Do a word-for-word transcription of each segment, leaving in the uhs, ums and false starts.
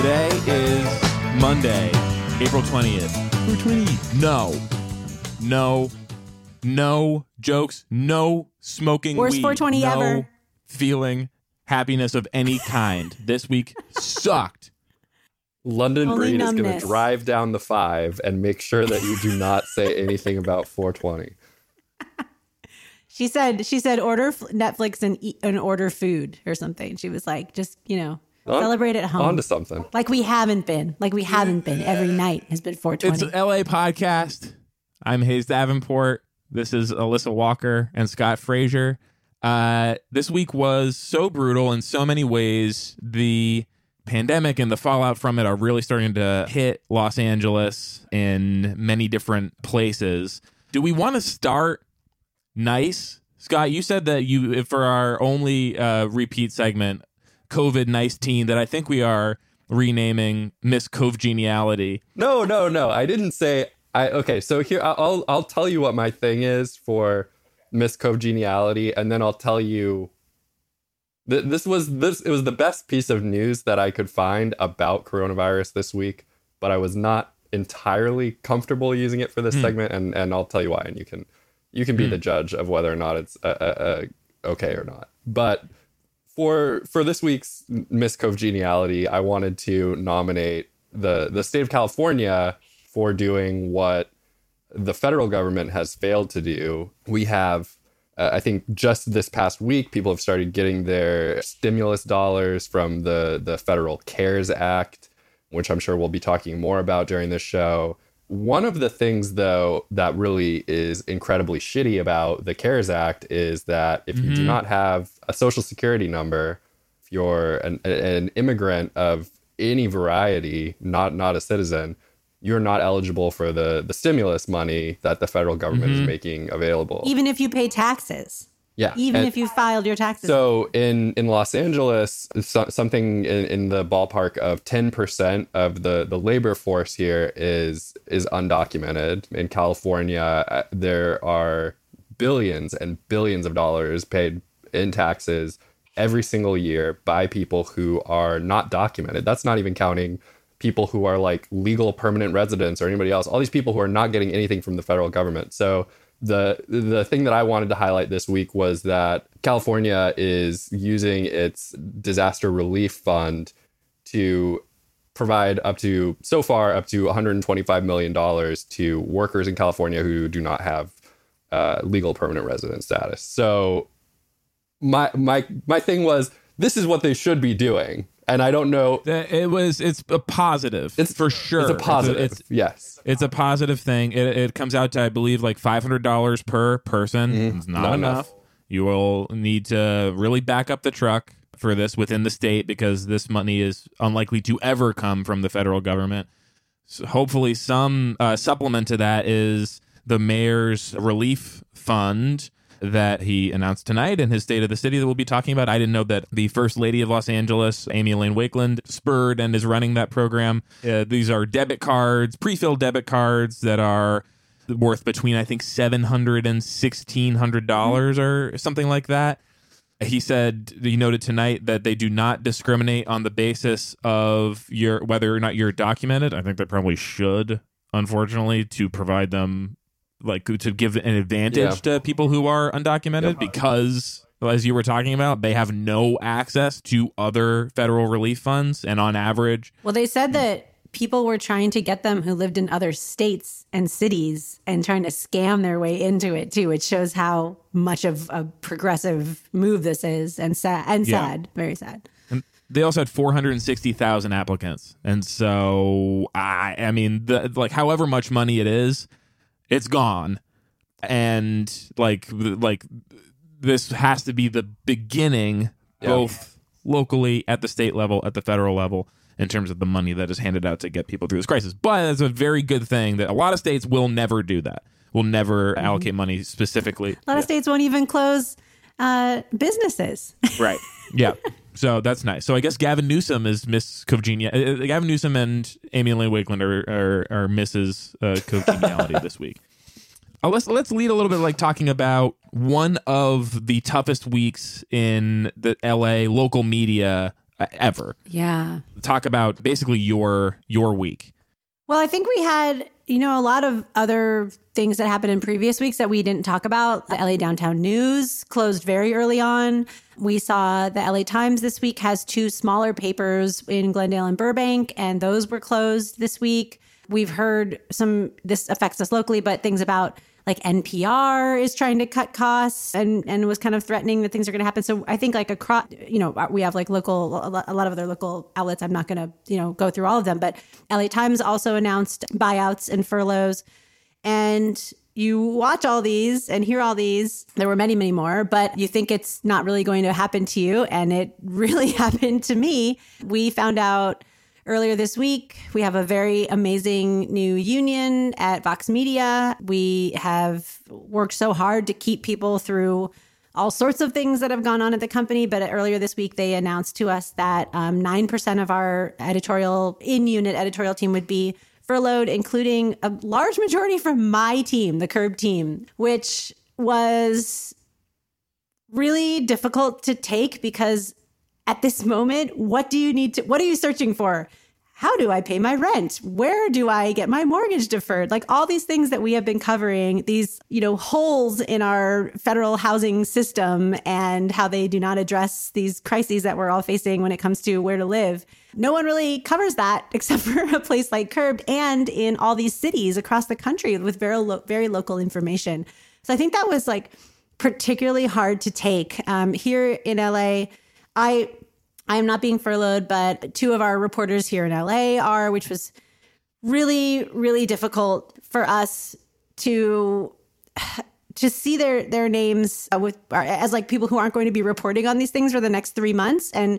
Today is Monday, April twentieth. four twenty. No. No. No jokes. No smoking Worst weed. four twenty no ever. Feeling happiness of any kind. This week sucked. London Only Breed is going numbness. to drive down the five and make sure that you do not say anything about four twenty. She said, she said, order f- Netflix and eat and order food or something. She was like, just, you know, On- celebrate at home. On to something. Like we haven't been. Like we haven't been. Every night has been four twenty. It's an L A podcast. I'm Hayes Davenport. This is Alyssa Walker and Scott Frazier. Uh, this week was so brutal in so many ways. The pandemic and the fallout from it are really starting to hit Los Angeles in many different places. Do we want to start nice? Scott, you said that you, for our only uh, repeat segment, COVID nineteen, that I think we are renaming Miss Covegeniality. No, no, no. I didn't say. I okay. So here, I'll I'll tell you what my thing is for Miss Covegeniality, and then I'll tell you. Th- this was this. It was the best piece of news that I could find about coronavirus this week, but I was not entirely comfortable using it for this Hmm. segment, and and I'll tell you why, and you can you can be Hmm. the judge of whether or not it's uh, uh, uh, okay or not. But for for this week's Miss Covegeniality, I wanted to nominate the the state of California for doing what the federal government has failed to do. We have, uh, I think, just this past week, people have started getting their stimulus dollars from the the Federal CARES Act, which I'm sure we'll be talking more about during this show. One of the things, though, that really is incredibly shitty about the CARES Act is that if you do Mhm. not have a social security number, if you're an, an immigrant of any variety, not not a citizen, you're not eligible for the, the stimulus money that the federal government Mhm. is making available. Even if you pay taxes. Yeah. Even And- if you filed your taxes. So in, in Los Angeles, so, something in, in the ballpark of ten percent of the, the labor force here is is undocumented. In California, uh, there are billions and billions of dollars paid in taxes every single year by people who are not documented. That's not even counting people who are like legal permanent residents or anybody else. All these people who are not getting anything from the federal government. So The the thing that I wanted to highlight this week was that California is using its disaster relief fund to provide up to, so far, up to one hundred twenty-five million dollars to workers in California who do not have uh, legal permanent resident status. So my my my thing was, this is what they should be doing. And I don't know. It was, it's a positive. It's for sure. It's a positive. It's, it's, yes. it's a positive thing. It, it comes out to, I believe, like five hundred dollars per person. Mhm. It's not, Not enough. enough. You will need to really back up the truck for this within the state, because this money is unlikely to ever come from the federal government. So hopefully some uh, supplement to that is the mayor's relief fund that he announced tonight in his State of the City that we'll be talking about. I didn't know that the First Lady of Los Angeles, Amy Elaine Wakeland, spurred and is running that program. Uh, these are debit cards, pre-filled debit cards that are worth between, I think, seven hundred dollars and sixteen hundred dollars or something like that. He said, he noted tonight that they do not discriminate on the basis of your whether or not you're documented. I think they probably should, unfortunately, to provide them, like, to give an advantage Yeah. to people who are undocumented, because, as you were talking about, they have no access to other federal relief funds. And on average, well, they said that people were trying to get them who lived in other states and cities and trying to scam their way into it too. It shows how much of a progressive move this is, and sad, and Yeah. sad, very sad. and they also had four hundred sixty thousand applicants. And so, I, I mean, the, like, however much money it is, it's gone. And like, like this has to be the beginning, Yeah. both locally, at the state level, at the federal level, in terms of the money that is handed out to get people through this crisis. But it's a very good thing that a lot of states will never do that. Will never Mm-hmm. allocate money specifically. A lot of states won't even close uh, businesses. Right. Yeah. So that's nice. So I guess Gavin Newsom is Miss Covegenia. Uh, Gavin Newsom and Amy Elaine Wakeland are are, are Missus Uh, Covegeniality this week. Uh, let's let's lead a little bit, like, talking about one of the toughest weeks in the L A local media ever. Yeah. Talk about basically your your week. Well, I think we had, you know, a lot of other things that happened in previous weeks that we didn't talk about. The L A Downtown News closed very early on. We saw the L A Times this week has two smaller papers in Glendale and Burbank, and those were closed this week. We've heard some, this affects us locally, but things about like N P R is trying to cut costs and, and was kind of threatening that things are going to happen. So I think like across, you know, we have like local, a lot of other local outlets. I'm not going to, you know, go through all of them, but L A Times also announced buyouts and furloughs. And you watch all these and hear all these. There were many, many more, but you think it's not really going to happen to you. And it really happened to me. We found out earlier this week, we have a very amazing new union at Vox Media. We have worked so hard to keep people through all sorts of things that have gone on at the company. But earlier this week, they announced to us that um, nine percent of our editorial, in-unit editorial team would be furloughed, including a large majority from my team, the Curb team, which was really difficult to take because at this moment, what do you need to, what are you searching for? How do I pay my rent? Where do I get my mortgage deferred? Like all these things that we have been covering, these, you know, holes in our federal housing system and how they do not address these crises that we're all facing when it comes to where to live. No one really covers that except for a place like Curbed and in all these cities across the country with very, lo- very local information. So I think that was like particularly hard to take. Um, here in L A, I I am not being furloughed, but two of our reporters here in L A are, which was really, really difficult for us to to see their their names with as like people who aren't going to be reporting on these things for the next three months. And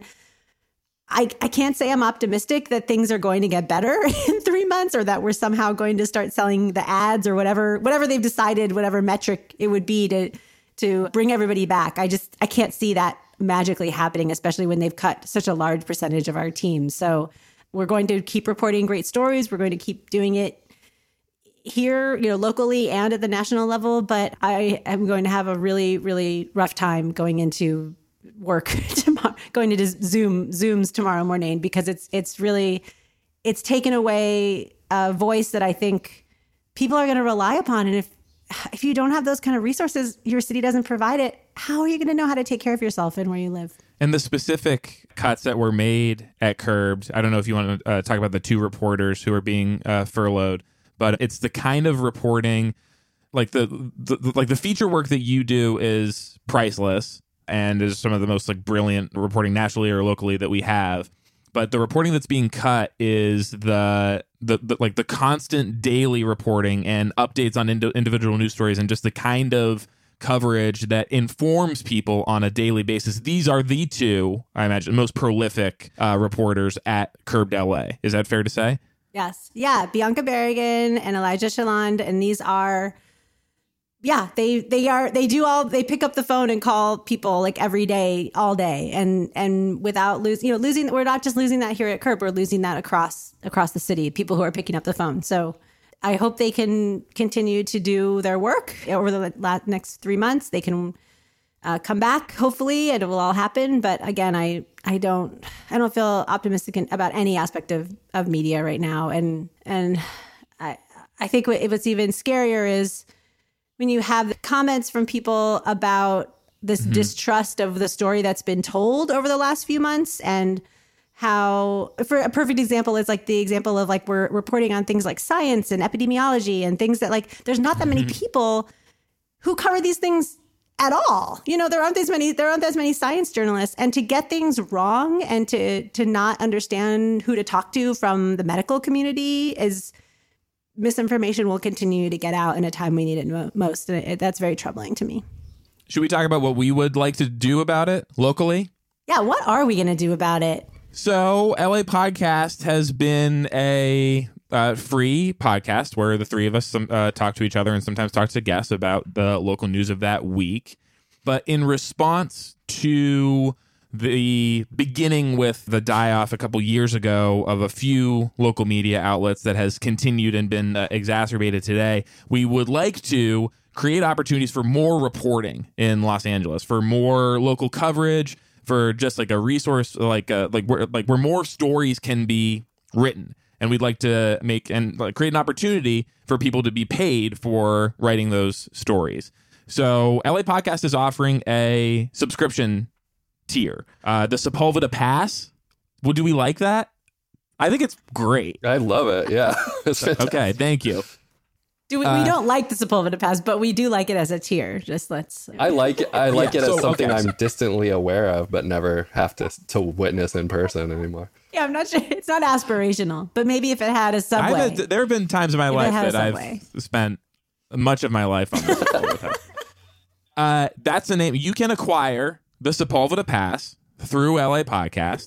I, I can't say I'm optimistic that things are going to get better in three months or that we're somehow going to start selling the ads or whatever, whatever they've decided, whatever metric it would be to to bring everybody back. I just, I can't see that magically happening, especially when they've cut such a large percentage of our team. So we're going to keep reporting great stories. We're going to keep doing it here, you know, locally and at the national level. But I am going to have a really, really rough time going into work tomorrow, going into Zoom Zooms tomorrow morning, because it's it's really it's taken away a voice that I think people are going to rely upon. And if if you don't have those kind of resources, your city doesn't provide it, how are you going to know how to take care of yourself and where you live? And the specific cuts that were made at Curbed, I don't know if you want to uh, talk about the two reporters who are being uh, furloughed, but it's the kind of reporting, like the, the like the feature work that you do is priceless and is some of the most like brilliant reporting nationally or locally that we have. But the reporting that's being cut is the the, the like the constant daily reporting and updates on ind- individual news stories and just the kind of coverage that informs people on a daily basis. These are the two, I imagine, most prolific uh, reporters at Curbed L A. Is that fair to say? Yes. Yeah. Bianca Berrigan and Elijah Chaland. And these are, yeah, they they are, they do all, they pick up the phone and call people like every day, all day. And and without losing, you know, losing, we're not just losing that here at Curb, we're losing that across across the city, people who are picking up the phone. So I hope they can continue to do their work over the last, next three months. They can uh, come back, hopefully, and it will all happen. But again, I, I don't I don't feel optimistic about any aspect of, of media right now. And and I I think what, what's even scarier is when you have comments from people about this mm-hmm. distrust of the story that's been told over the last few months, and how, for a perfect example, is like the example of like we're reporting on things like science and epidemiology and things that like there's not that many people who cover these things at all. You know, there aren't as many there aren't as many science journalists, and to get things wrong and to to not understand who to talk to from the medical community is misinformation will continue to get out in a time we need it mo- most. And it, that's very troubling to me. Should we talk about what we would like to do about it locally? Yeah, what are we going to do about it? So L A Podcast has been a uh, free podcast where the three of us uh, talk to each other and sometimes talk to guests about the local news of that week. But in response to the beginning with the die-off a couple years ago of a few local media outlets that has continued and been uh, exacerbated today, we would like to create opportunities for more reporting in Los Angeles, for more local coverage, for just like a resource, like a, like where like where more stories can be written. And we'd like to make and like, create an opportunity for people to be paid for writing those stories. So L A Podcast is offering a subscription tier. Uh, the Sepulveda Pass. Well, do we like that? I think it's great. I love it. Yeah. Okay, thank you. Do we, Uh, we don't like the Sepulveda Pass, but we do like it as a tier. Just let's. I like it. I like Yeah, it as so, something okay, so- I'm distantly aware of, but never have to to witness in person anymore. Yeah, I'm not sure. It's not aspirational, but maybe if it had a subway. I've had, there have been times in my If it life had a that subway. I've spent much of my life on the Sepulveda Pass. Uh, that's the name. You can acquire the Sepulveda Pass through L A Podcast,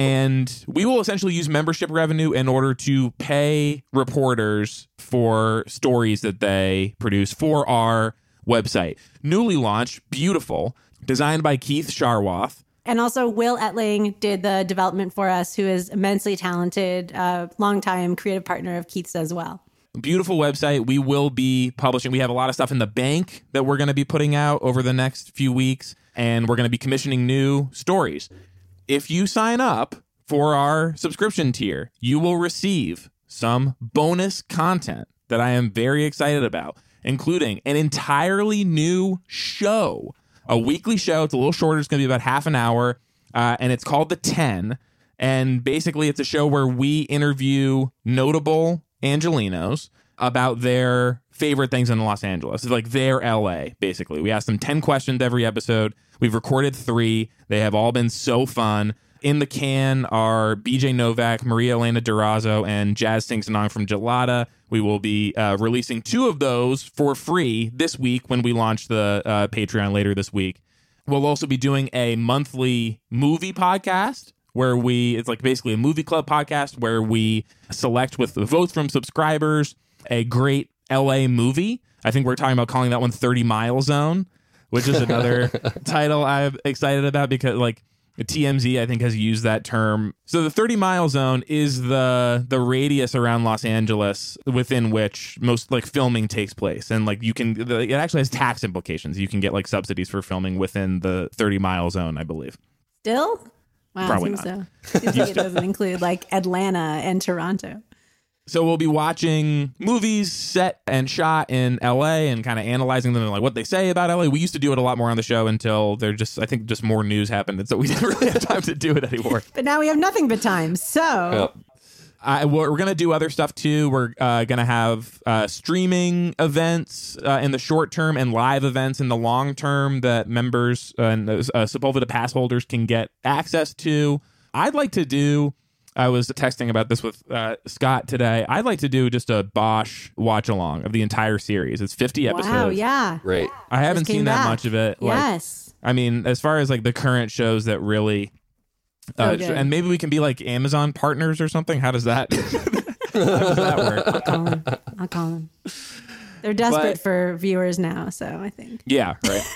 and we will essentially use membership revenue in order to pay reporters for stories that they produce for our website. Newly launched, beautiful, designed by Keith Sharwath. And also, Will Etling did the development for us, who is immensely talented, uh, longtime creative partner of Keith's as well. Beautiful website. We will be publishing. We have a lot of stuff in the bank that we're going to be putting out over the next few weeks, and we're going to be commissioning new stories. If you sign up for our subscription tier, you will receive some bonus content that I am very excited about, including an entirely new show, a weekly show. It's a little shorter. It's going to be about half an hour, uh, and it's called The ten. And basically, it's a show where we interview notable Angelenos about their favorite things in Los Angeles. It's like their L A, basically. We ask them ten questions every episode. We've recorded three. They have all been so fun. In the can are B J Novak, Maria Elena Durazo, and Jazz Sing Sonong from Gelada. We will be uh, releasing two of those for free this week when we launch the uh, Patreon later this week. We'll also be doing a monthly movie podcast where we, it's like basically a movie club podcast where we select with the votes from subscribers a great L A movie. I think we're talking about calling that one thirty Mile Zone, which is another title I'm excited about because like T M Z, I think, has used that term. So the thirty Mile Zone is the the radius around Los Angeles within which most like filming takes place. And like you can, it actually has tax implications. You can get like subsidies for filming within the thirty Mile Zone, I believe. Still? Wow, Probably seems not. so. Seems like it doesn't include like Atlanta and Toronto. So we'll be watching movies set and shot in L A and kind of analyzing them and like what they say about L A. We used to do it a lot more on the show until there just, I think just more news happened. And so we didn't really have time to do it anymore. But now we have nothing but time. So Yep. I, we're going to do other stuff too. We're uh, going to have uh, streaming events uh, in the short term and live events in the long term that members uh, and uh, Sepulveda pass holders can get access to. I'd like to do, I was texting about this with uh, Scott today. I'd like to do just a Bosch watch along of the entire series. It's fifty episodes. wow, yeah. Great. I haven't Just came seen that back. much of it. Like, Yes. I mean, as far as like the current shows that really, uh, So good. and maybe we can be like Amazon partners or something. How does that? How does that work? I'll call them. I'll call them. They're desperate But- for viewers now, so I think. Yeah, right.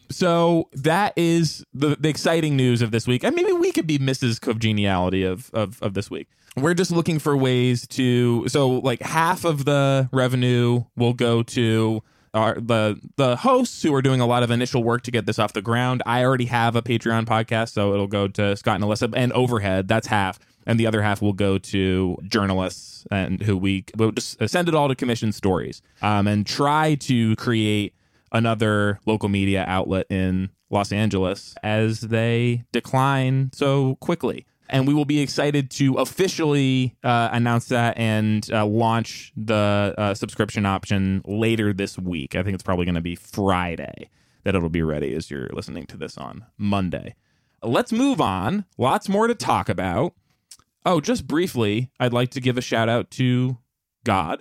So that is the, the exciting news of this week. And maybe we could be Missus Congeniality of, of, of this week. We're just looking for ways to, so like half of the revenue will go to our, the the hosts who are doing a lot of initial work to get this off the ground. I already have a Patreon podcast, so it'll go to Scott and Alyssa, and overhead, that's half. And the other half will go to journalists and who we will just send it all to commission stories um, and try to create another local media outlet in Los Angeles as they decline so quickly. And we will be excited to officially uh, announce that and uh, launch the uh, subscription option later this week. I think it's probably going to be Friday that it'll be ready as you're listening to this on Monday. Let's move on. Lots more to talk about. Oh, just briefly, I'd like to give a shout out to God,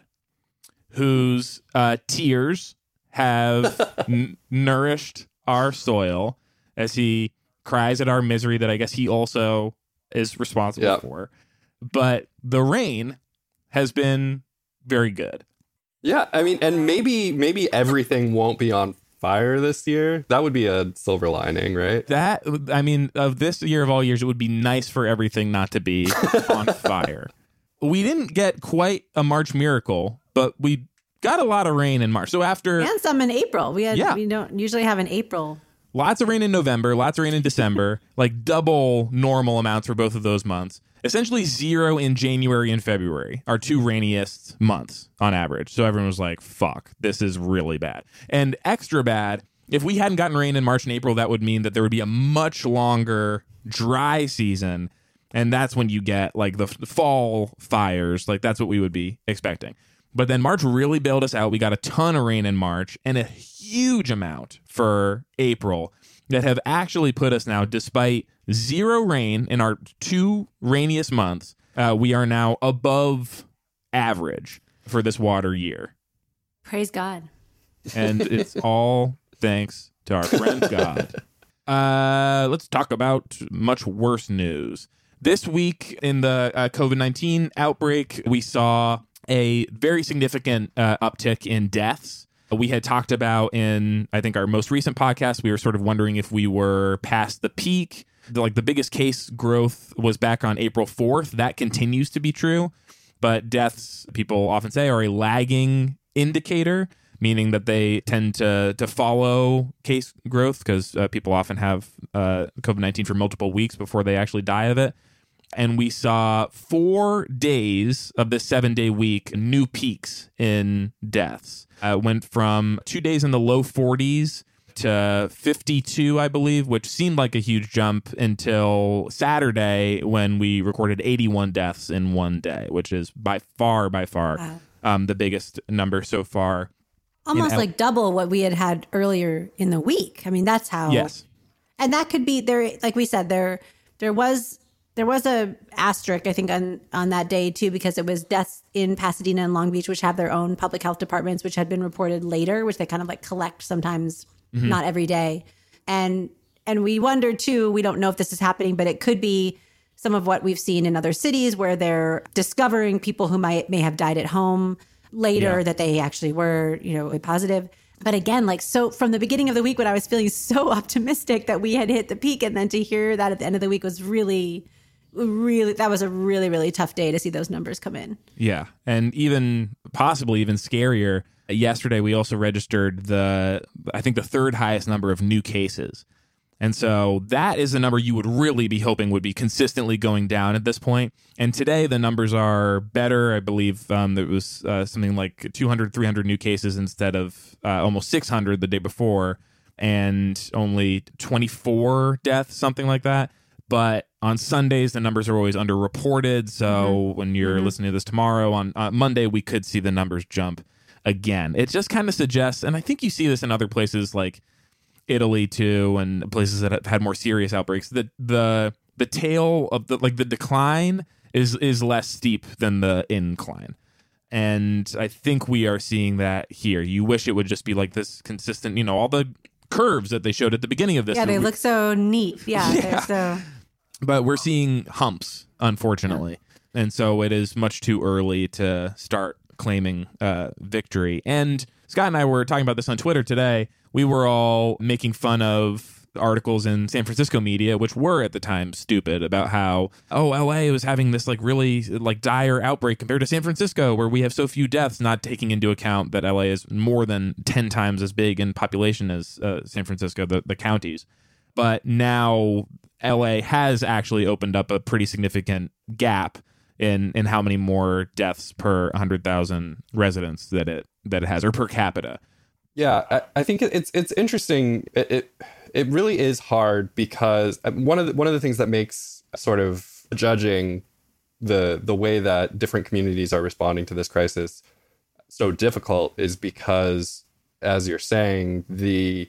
whose uh, tears have n- nourished our soil as he cries at our misery that I guess he also is responsible Yep. for. But the rain has been very good. Yeah, I mean, and maybe maybe everything won't be on fire this year. That would be a silver lining, right? That, I mean, of this year of all years, it would be nice for everything not to be on fire. We didn't get quite a March miracle, but we got a lot of rain in March. So after And some in April. We had Yeah. we don't usually have an April. lots of rain in November, lots of rain in December, like double normal amounts for both of those months. Essentially zero in January and February, our two rainiest months on average. So everyone was like, fuck, this is really bad. And extra bad, if we hadn't gotten rain in March and April, that would mean that there would be a much longer dry season. And that's when you get like the, the fall fires. Like that's what we would be expecting. But then March really bailed us out. We got a ton of rain in March and a huge amount for April that have actually put us now, despite zero rain in our two rainiest months, uh, we are now above average for this water year. Praise God. And it's all thanks to our friend God. Uh, let's talk about much worse news. This week in the uh, COVID nineteen outbreak, we saw a very significant uh, uptick in deaths. We had talked about in, I think, our most recent podcast, we were sort of wondering if we were past the peak. The, like the biggest case growth was back on April fourth. That continues to be true. But deaths, people often say, are a lagging indicator, meaning that they tend to to follow case growth because uh, people often have uh, COVID nineteen for multiple weeks before they actually die of it. And we saw four days of this seven-day week, new peaks in deaths. Uh, went from two days in the low forties to fifty-two, I believe, which seemed like a huge jump until Saturday when we recorded eighty-one deaths in one day, which is by far, by far wow. um, the biggest number so far. Almost like double what we had had earlier in the week. I mean, that's how. Yes. And that could be there. Like we said, there there was there was a asterisk, I think, on, on that day, too, because it was deaths in Pasadena and Long Beach, which have their own public health departments, which had been reported later, which they kind of like collect sometimes, mm-hmm. not every day. And and we wondered, too, we don't know if this is happening, but it could be some of what we've seen in other cities where they're discovering people who might may have died at home later yeah. that they actually were, you know, positive. But again, like, so from the beginning of the week when I was feeling so optimistic that we had hit the peak, and then to hear that at the end of the week was really, really, that was a really, really tough day to see those numbers come in. Yeah. And even possibly even scarier, yesterday we also registered the, I think the third highest number of new cases. And so that is a number you would really be hoping would be consistently going down at this point. And today the numbers are better. I believe um, there was uh, something like two hundred, three hundred new cases instead of uh, almost six hundred the day before, and only twenty-four deaths, something like that. But on Sundays, the numbers are always underreported. So mm-hmm. when you're mm-hmm. listening to this tomorrow, on uh, Monday, we could see the numbers jump again. It just kind of suggests, and I think you see this in other places like Italy too, and places that have had more serious outbreaks, that the the tail of the like the decline is is less steep than the incline. And I think we are seeing that here. You wish it would just be like this consistent, you know, all the curves that they showed at the beginning of this. Yeah, they look so neat. Yeah, yeah. They're so. But we're seeing humps, unfortunately. Yeah. And so it is much too early to start claiming uh, victory. And Scott and I were talking about this on Twitter today. We were all making fun of articles in San Francisco media, which were at the time stupid, about how, oh, L A was having this like really like dire outbreak compared to San Francisco, where we have so few deaths, not taking into account that L A is more than ten times as big in population as uh, San Francisco, the, the counties. But now L A has actually opened up a pretty significant gap in in how many more deaths per one hundred thousand residents that it that it has, or per capita. Yeah, I, I think it's it's interesting. It, it it really is hard because one of the, one of the things that makes sort of judging the the way that different communities are responding to this crisis so difficult is because, as you're saying, the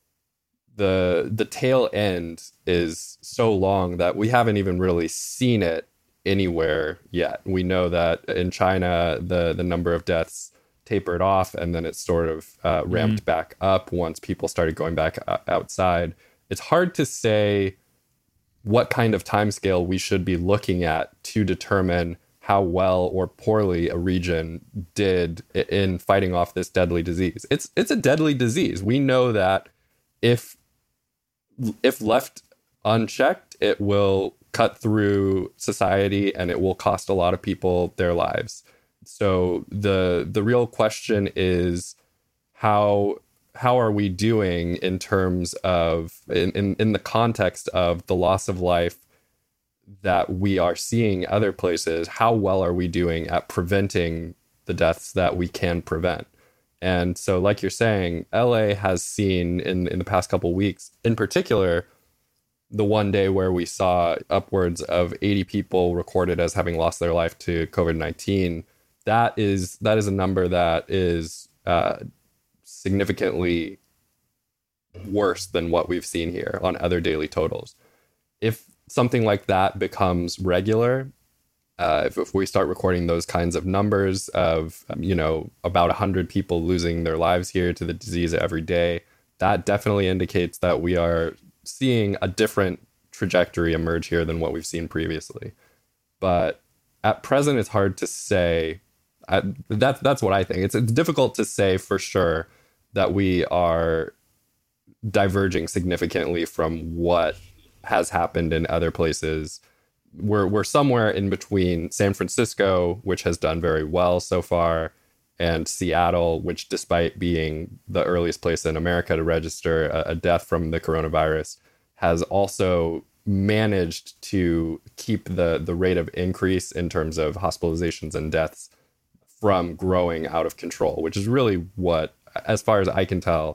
the the tail end is so long that we haven't even really seen it anywhere yet. We know that in China, the the number of deaths tapered off, and then it sort of uh, ramped mm-hmm. back up once people started going back uh, outside. It's hard to say what kind of timescale we should be looking at to determine how well or poorly a region did in fighting off this deadly disease. It's it's a deadly disease. We know that if if left unchecked, it will cut through society and it will cost a lot of people their lives. So the the real question is how how are we doing in terms of, in, in, in the context of the loss of life that we are seeing other places, how well are we doing at preventing the deaths that we can prevent? And so, like you're saying, L A has seen in, in the past couple of weeks, in particular, the one day where we saw upwards of eighty people recorded as having lost their life to COVID nineteen. That is that is a number that is uh, significantly worse than what we've seen here on other daily totals. If something like that becomes regular, uh, if, if we start recording those kinds of numbers of, um, you know, about one hundred people losing their lives here to the disease every day, that definitely indicates that we are seeing a different trajectory emerge here than what we've seen previously. But at present, it's hard to say. I, that's that's what I think. It's, it's difficult to say for sure that we are diverging significantly from what has happened in other places. We're we're somewhere in between San Francisco, which has done very well so far, and Seattle, which, despite being the earliest place in America to register a, a death from the coronavirus, has also managed to keep the the rate of increase in terms of hospitalizations and deaths from growing out of control, which is really what, as far as I can tell,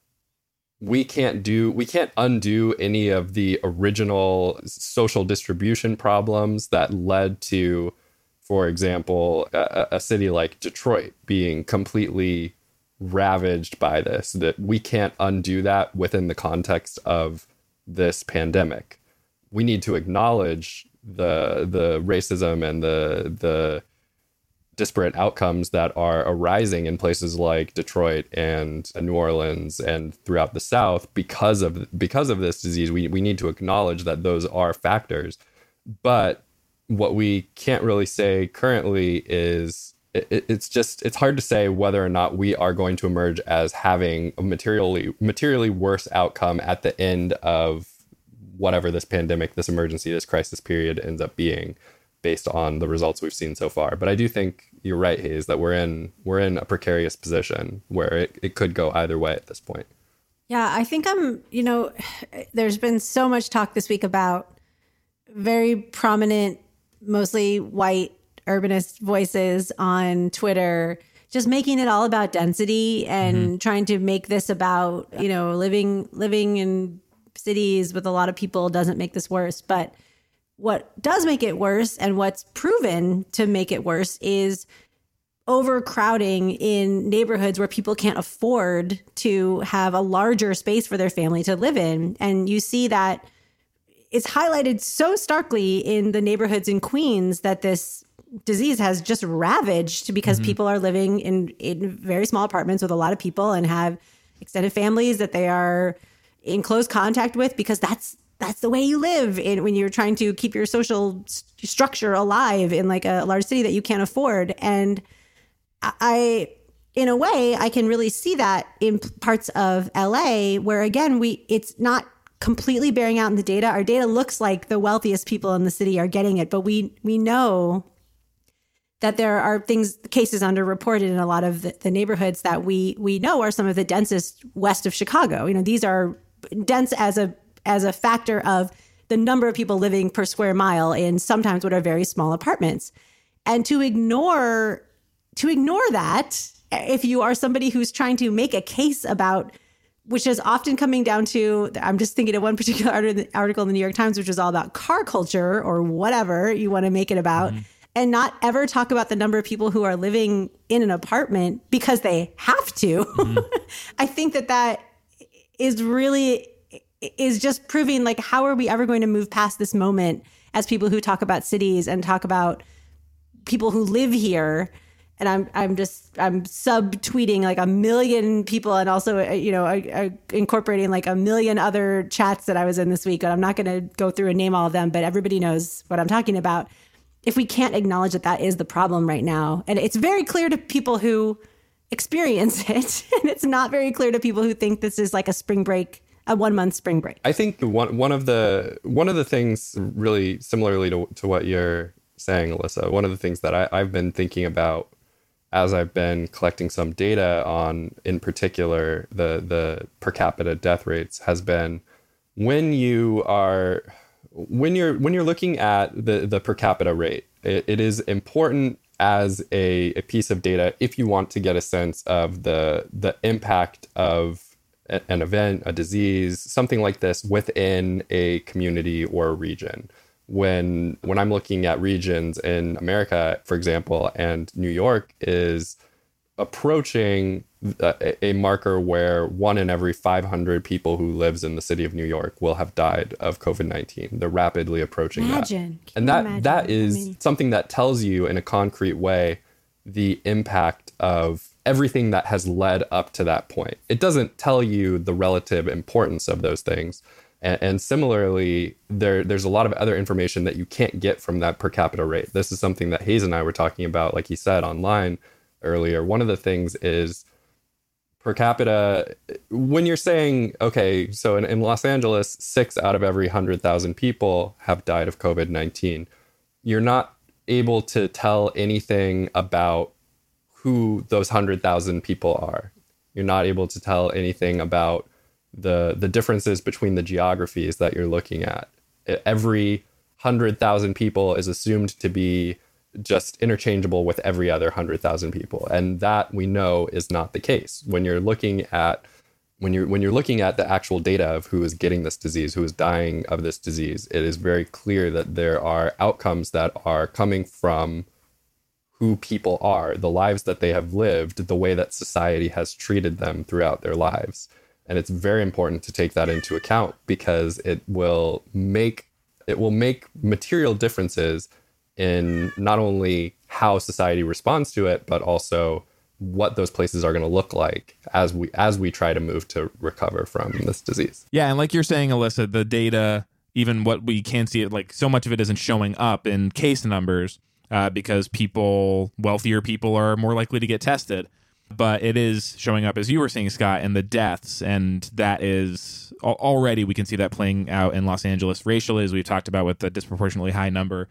we can't do, we can't undo any of the original social distribution problems that led to, for example, a, a city like Detroit being completely ravaged by this. That we can't undo that within the context of this pandemic. We need to acknowledge the the racism and the the disparate outcomes that are arising in places like Detroit and New Orleans and throughout the South because of because of this disease. We we need to acknowledge that those are factors. But what we can't really say currently is it, it's just it's hard to say whether or not we are going to emerge as having a materially materially worse outcome at the end of whatever this pandemic, this emergency, this crisis period ends up being, based on the results we've seen so far. But I do think you're right, Hayes, that we're in we're in a precarious position where it, it could go either way at this point. Yeah, I think I'm, you know, there's been so much talk this week about very prominent, mostly white urbanist voices on Twitter, just making it all about density and mm-hmm. trying to make this about, you know, living living in cities with a lot of people doesn't make this worse. But what does make it worse, and what's proven to make it worse, is overcrowding in neighborhoods where people can't afford to have a larger space for their family to live in. And you see that it's highlighted so starkly in the neighborhoods in Queens that this disease has just ravaged, because mm-hmm. people are living in, in very small apartments with a lot of people and have extended families that they are in close contact with, because that's that's the way you live in, when you're trying to keep your social st- structure alive in like a large city that you can't afford. And I, in a way, I can really see that in parts of L A where, again, we it's not completely bearing out in the data. Our data looks like the wealthiest people in the city are getting it, but we we know that there are things, cases underreported in a lot of the, the neighborhoods that we we know are some of the densest west of Chicago. You know, these are dense as a as a factor of the number of people living per square mile in sometimes what are very small apartments. And to ignore to ignore that, if you are somebody who's trying to make a case about, which is often coming down to, I'm just thinking of one particular article in the New York Times, which is all about car culture or whatever you want to make it about, mm-hmm. and not ever talk about the number of people who are living in an apartment because they have to. Mm-hmm. I think that that is really, is just proving, like, how are we ever going to move past this moment as people who talk about cities and talk about people who live here. And I'm I'm just I'm subtweeting like a million people, and also, you know, I, I incorporating like a million other chats that I was in this week. And I'm not going to go through and name all of them, but everybody knows what I'm talking about. If we can't acknowledge that that is the problem right now, and it's very clear to people who experience it, and it's not very clear to people who think this is like a spring break, a one month spring break. I think one one of the one of the things, really similarly to to what you're saying, Alyssa, one of the things that I, I've been thinking about as I've been collecting some data on, in particular, the the per capita death rates, has been when you are when you're when you're looking at the the per capita rate, it, it is important as a, a piece of data if you want to get a sense of the the impact of an event, a disease, something like this within a community or a region. When when I'm looking at regions in America, for example, and New York is approaching a, a marker where one in every five hundred people who lives in the city of New York will have died of COVID nineteen. They're rapidly approaching imagine. that. And that imagine? that is I mean, something that tells you in a concrete way the impact of everything that has led up to that point. It doesn't tell you the relative importance of those things. And, and similarly, there there's a lot of other information that you can't get from that per capita rate. This is something that Hayes and I were talking about, like he said, online earlier. One of the things is per capita, when you're saying, okay, so in, in Los Angeles, six out of every one hundred thousand people have died of COVID nineteen, you're not able to tell anything about who those one hundred thousand people are. You're not able to tell anything about the the differences between the geographies that you're looking at. Every one hundred thousand people is assumed to be just interchangeable with every other one hundred thousand people. And that we know is not the case. When you're looking at when you're when you're looking at the actual data of who is getting this disease, who is dying of this disease, it is very clear that there are outcomes that are coming from who people are, the lives that they have lived, the way that society has treated them throughout their lives. And it's very important to take that into account because it will make it will make material differences in not only how society responds to it, but also what those places are going to look like as we as we try to move to recover from this disease. Yeah, and like you're saying, Alyssa, the data, even what we can see, it like so much of it isn't showing up in case numbers uh, because people, wealthier people, are more likely to get tested. But it is showing up, as you were saying, Scott, in the deaths, and that is already we can see that playing out in Los Angeles racially, as we've talked about, with the disproportionately high number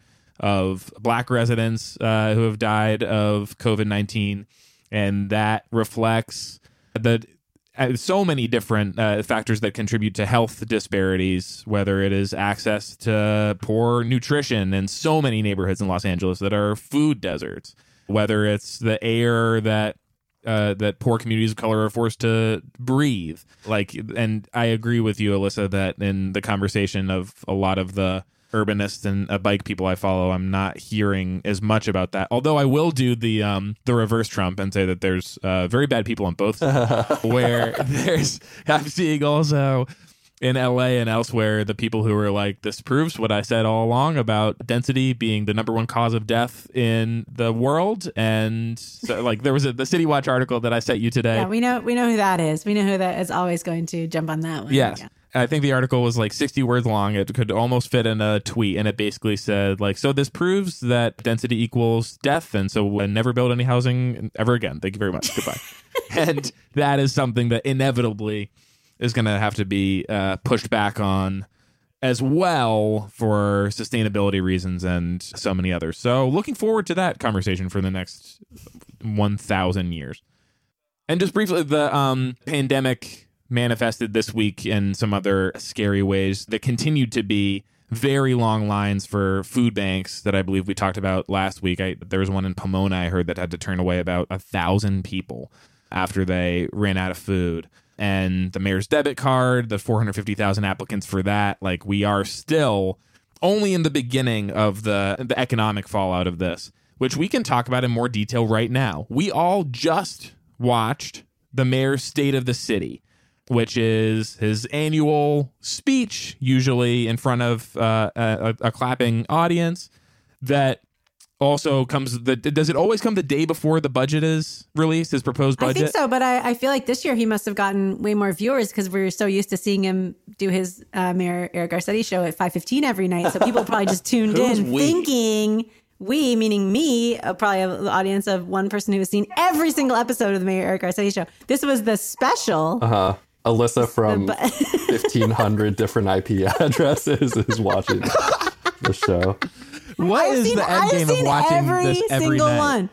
of Black residents uh, who have died of COVID nineteen. And that reflects the uh, so many different uh, factors that contribute to health disparities, whether it is access to poor nutrition in so many neighborhoods in Los Angeles that are food deserts, whether it's the air that uh, that poor communities of color are forced to breathe. Like, and I agree with you, Alyssa, that in the conversation of a lot of the urbanists and uh, bike people I follow, I'm not hearing as much about that. Although I will do the um, the reverse Trump and say that there's uh, very bad people on both sides. Where there's, I'm seeing also in L A and elsewhere, the people who are like, this proves what I said all along about density being the number one cause of death in the world. And so, like, there was a, the City Watch article that I sent you today. Yeah, we know we know who that is. We know who that is always going to jump on that one. Yes. Yeah. I think the article was like sixty words long. It could almost fit in a tweet, and it basically said, like, so this proves that density equals death, and so we'll never build any housing ever again. Thank you very much. Goodbye. And that is something that inevitably is going to have to be uh, pushed back on as well for sustainability reasons and so many others. So looking forward to that conversation for the next one thousand years. And just briefly, the um, pandemic manifested this week in some other scary ways that continued to be very long lines for food banks that I believe we talked about last week. I, there was one in Pomona I heard that had to turn away about a thousand people after they ran out of food. And the mayor's debit card, the four hundred fifty thousand applicants for that, like, we are still only in the beginning of the, the economic fallout of this, which we can talk about in more detail right now. We all just watched the mayor's State of the City, which is his annual speech, usually in front of uh, a, a clapping audience, that also comes, the, does it always come the day before the budget is released, his proposed budget? I think so, but I, I feel like this year he must have gotten way more viewers because we're so used to seeing him do his uh, Mayor Eric Garcetti show at five fifteen every night. So people probably just tuned in we? thinking, we, meaning me, uh, probably an audience of one person who has seen every single episode of the Mayor Eric Garcetti show. This was the special. Uh-huh. Alyssa from fifteen hundred different I P addresses is watching the show. What I've is seen, the end I've game of watching every this every single night? One.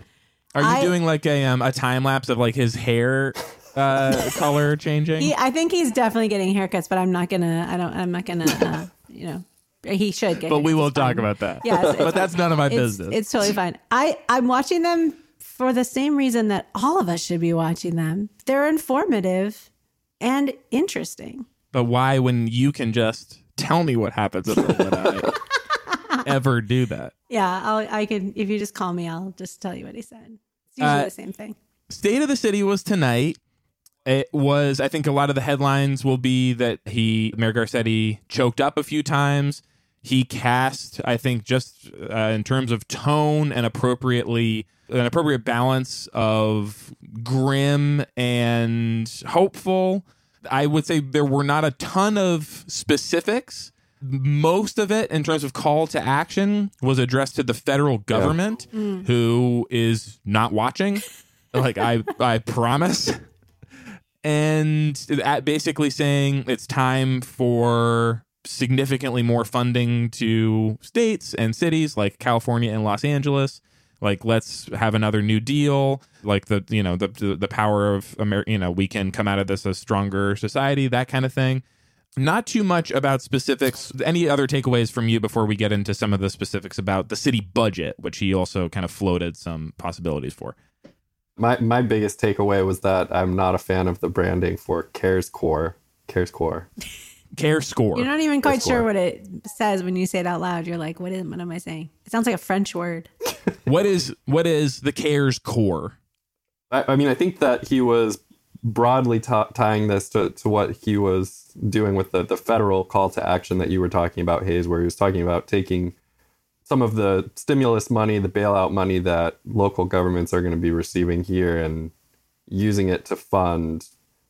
Are you I- doing like a um, a time lapse of like his hair uh, color changing? He, I think he's definitely getting haircuts, but I'm not gonna. I don't. I'm not gonna. Uh, you know, he should get. But we haircuts, won't it's talk fine. about that. Yeah, it's- but it's that's none of my It's, business. it's totally fine. I I'm watching them for the same reason that all of us should be watching them. They're informative and interesting. But why, when you can just tell me what happens, if would I ever do that? Yeah, I'll, I can. If you just call me, I'll just tell you what he said. It's usually Uh, the same thing. State of the City was tonight. It was, I think a lot of the headlines will be that he, Mayor Garcetti, choked up a few times. He cast, I think, just uh, in terms of tone and appropriately, an appropriate balance of grim and hopeful. I would say there were not a ton of specifics. Most of it, in terms of call to action, was addressed to the federal government, yeah. mm. who is not watching. Like, I, I promise. And at basically saying it's time for significantly more funding to states and cities like California and Los Angeles. Like, let's have another New Deal. Like the, you know, the the, the power of America. You know, we can come out of this a stronger society. That kind of thing. Not too much about specifics. Any other takeaways from you before we get into some of the specifics about the city budget, which he also kind of floated some possibilities for? My my biggest takeaway was that I'm not a fan of the branding for CARES Corps. CARES Corps. Care score. You're not even quite sure what it says when you say it out loud. You're like, what is? What am I saying? It sounds like a French word. What is what is the CARES Corps? I, I mean, I think that he was broadly t- tying this to, to what he was doing with the, the federal call to action that you were talking about, Hayes, where he was talking about taking some of the stimulus money, the bailout money that local governments are going to be receiving here, and using it to fund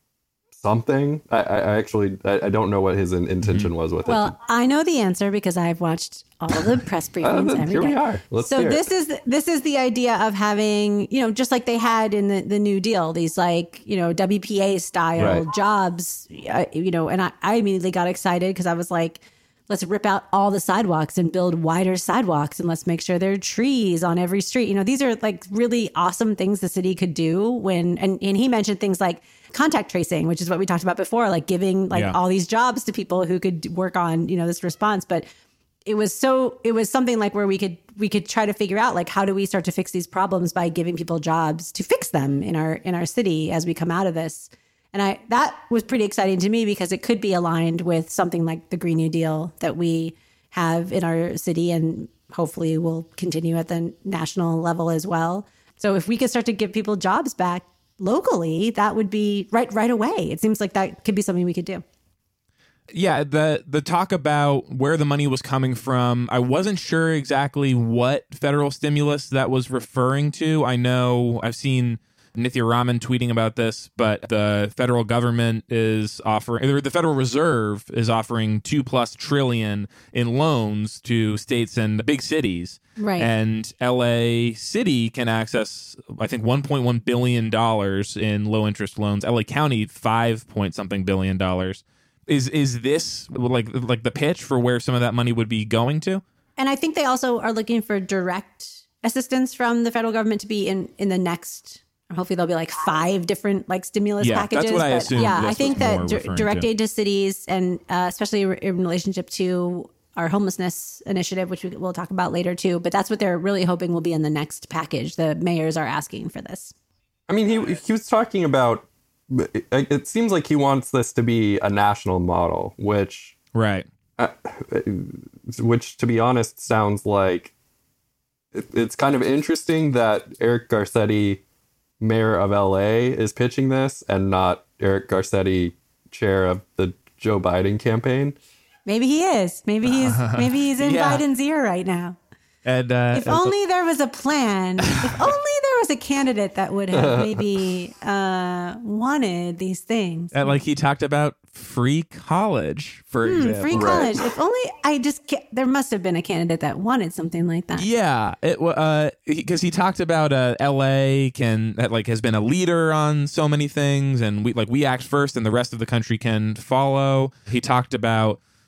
something. I, I actually, I, I don't know what his in, intention was with well, it. Well, I know the answer because I've watched all the press briefings uh, every here day. we are. Let's so hear this it. is this is the idea of having, you know, just like they had in the, the New Deal, these like, you know, W P A style Right. jobs, uh, you know, and I, I immediately got excited because I was like, let's rip out all the sidewalks and build wider sidewalks, and let's make sure there are trees on every street. You know, these are like really awesome things the city could do when, and, and he mentioned things like contact tracing, which is what we talked about before, like giving like Yeah. all these jobs to people who could work on, you know, this response. But it was so, it was something like where we could, we could try to figure out like, how do we start to fix these problems by giving people jobs to fix them in our, in our city as we come out of this. And I, that was pretty exciting to me because it could be aligned with something like the Green New Deal that we have in our city and hopefully will continue at the national level as well. So if we could start to give people jobs back locally, that would be right, right away. It seems like that could be something we could do. Yeah, the the talk about where the money was coming from, I wasn't sure exactly what federal stimulus that was referring to. I know I've seen Nithya Raman tweeting about this, but the federal government is offering, or the Federal Reserve is offering two plus trillion in loans to states and big cities. Right. And L A City can access, I think, one point one billion dollars in low interest loans. L A County, five point something billion dollars. Is is this like like the pitch for where some of that money would be going to? And I think they also are looking for direct assistance from the federal government to be in, in the next, hopefully there'll be like five different like stimulus Yeah, packages. that's what I But assumed yeah, this I think was more that di- referring direct to. aid to cities, and uh, especially in relationship to our homelessness initiative, which we, we'll talk about later too. But that's what they're really hoping will be in the next package. The mayors are asking for this. I mean, he he was talking about, it, it seems like he wants this to be a national model, which, Right. uh, which to be honest, sounds like it, it's kind of interesting that Eric Garcetti, mayor of L A, is pitching this and not Eric Garcetti, chair of the Joe Biden campaign. Maybe he is. Maybe he's maybe he's in Yeah. Biden's ear right now. And uh, If only there was a plan. If only there was a candidate that would have maybe uh, wanted these things. and like he talked about free college, for Hmm, example. free Right. college. If only I just ca- there must have been a candidate that wanted something like that. Yeah, it wa- uh because he talked about uh, L A can that like has been a leader on so many things, and we like we act first, and the rest of the country can follow. He talked about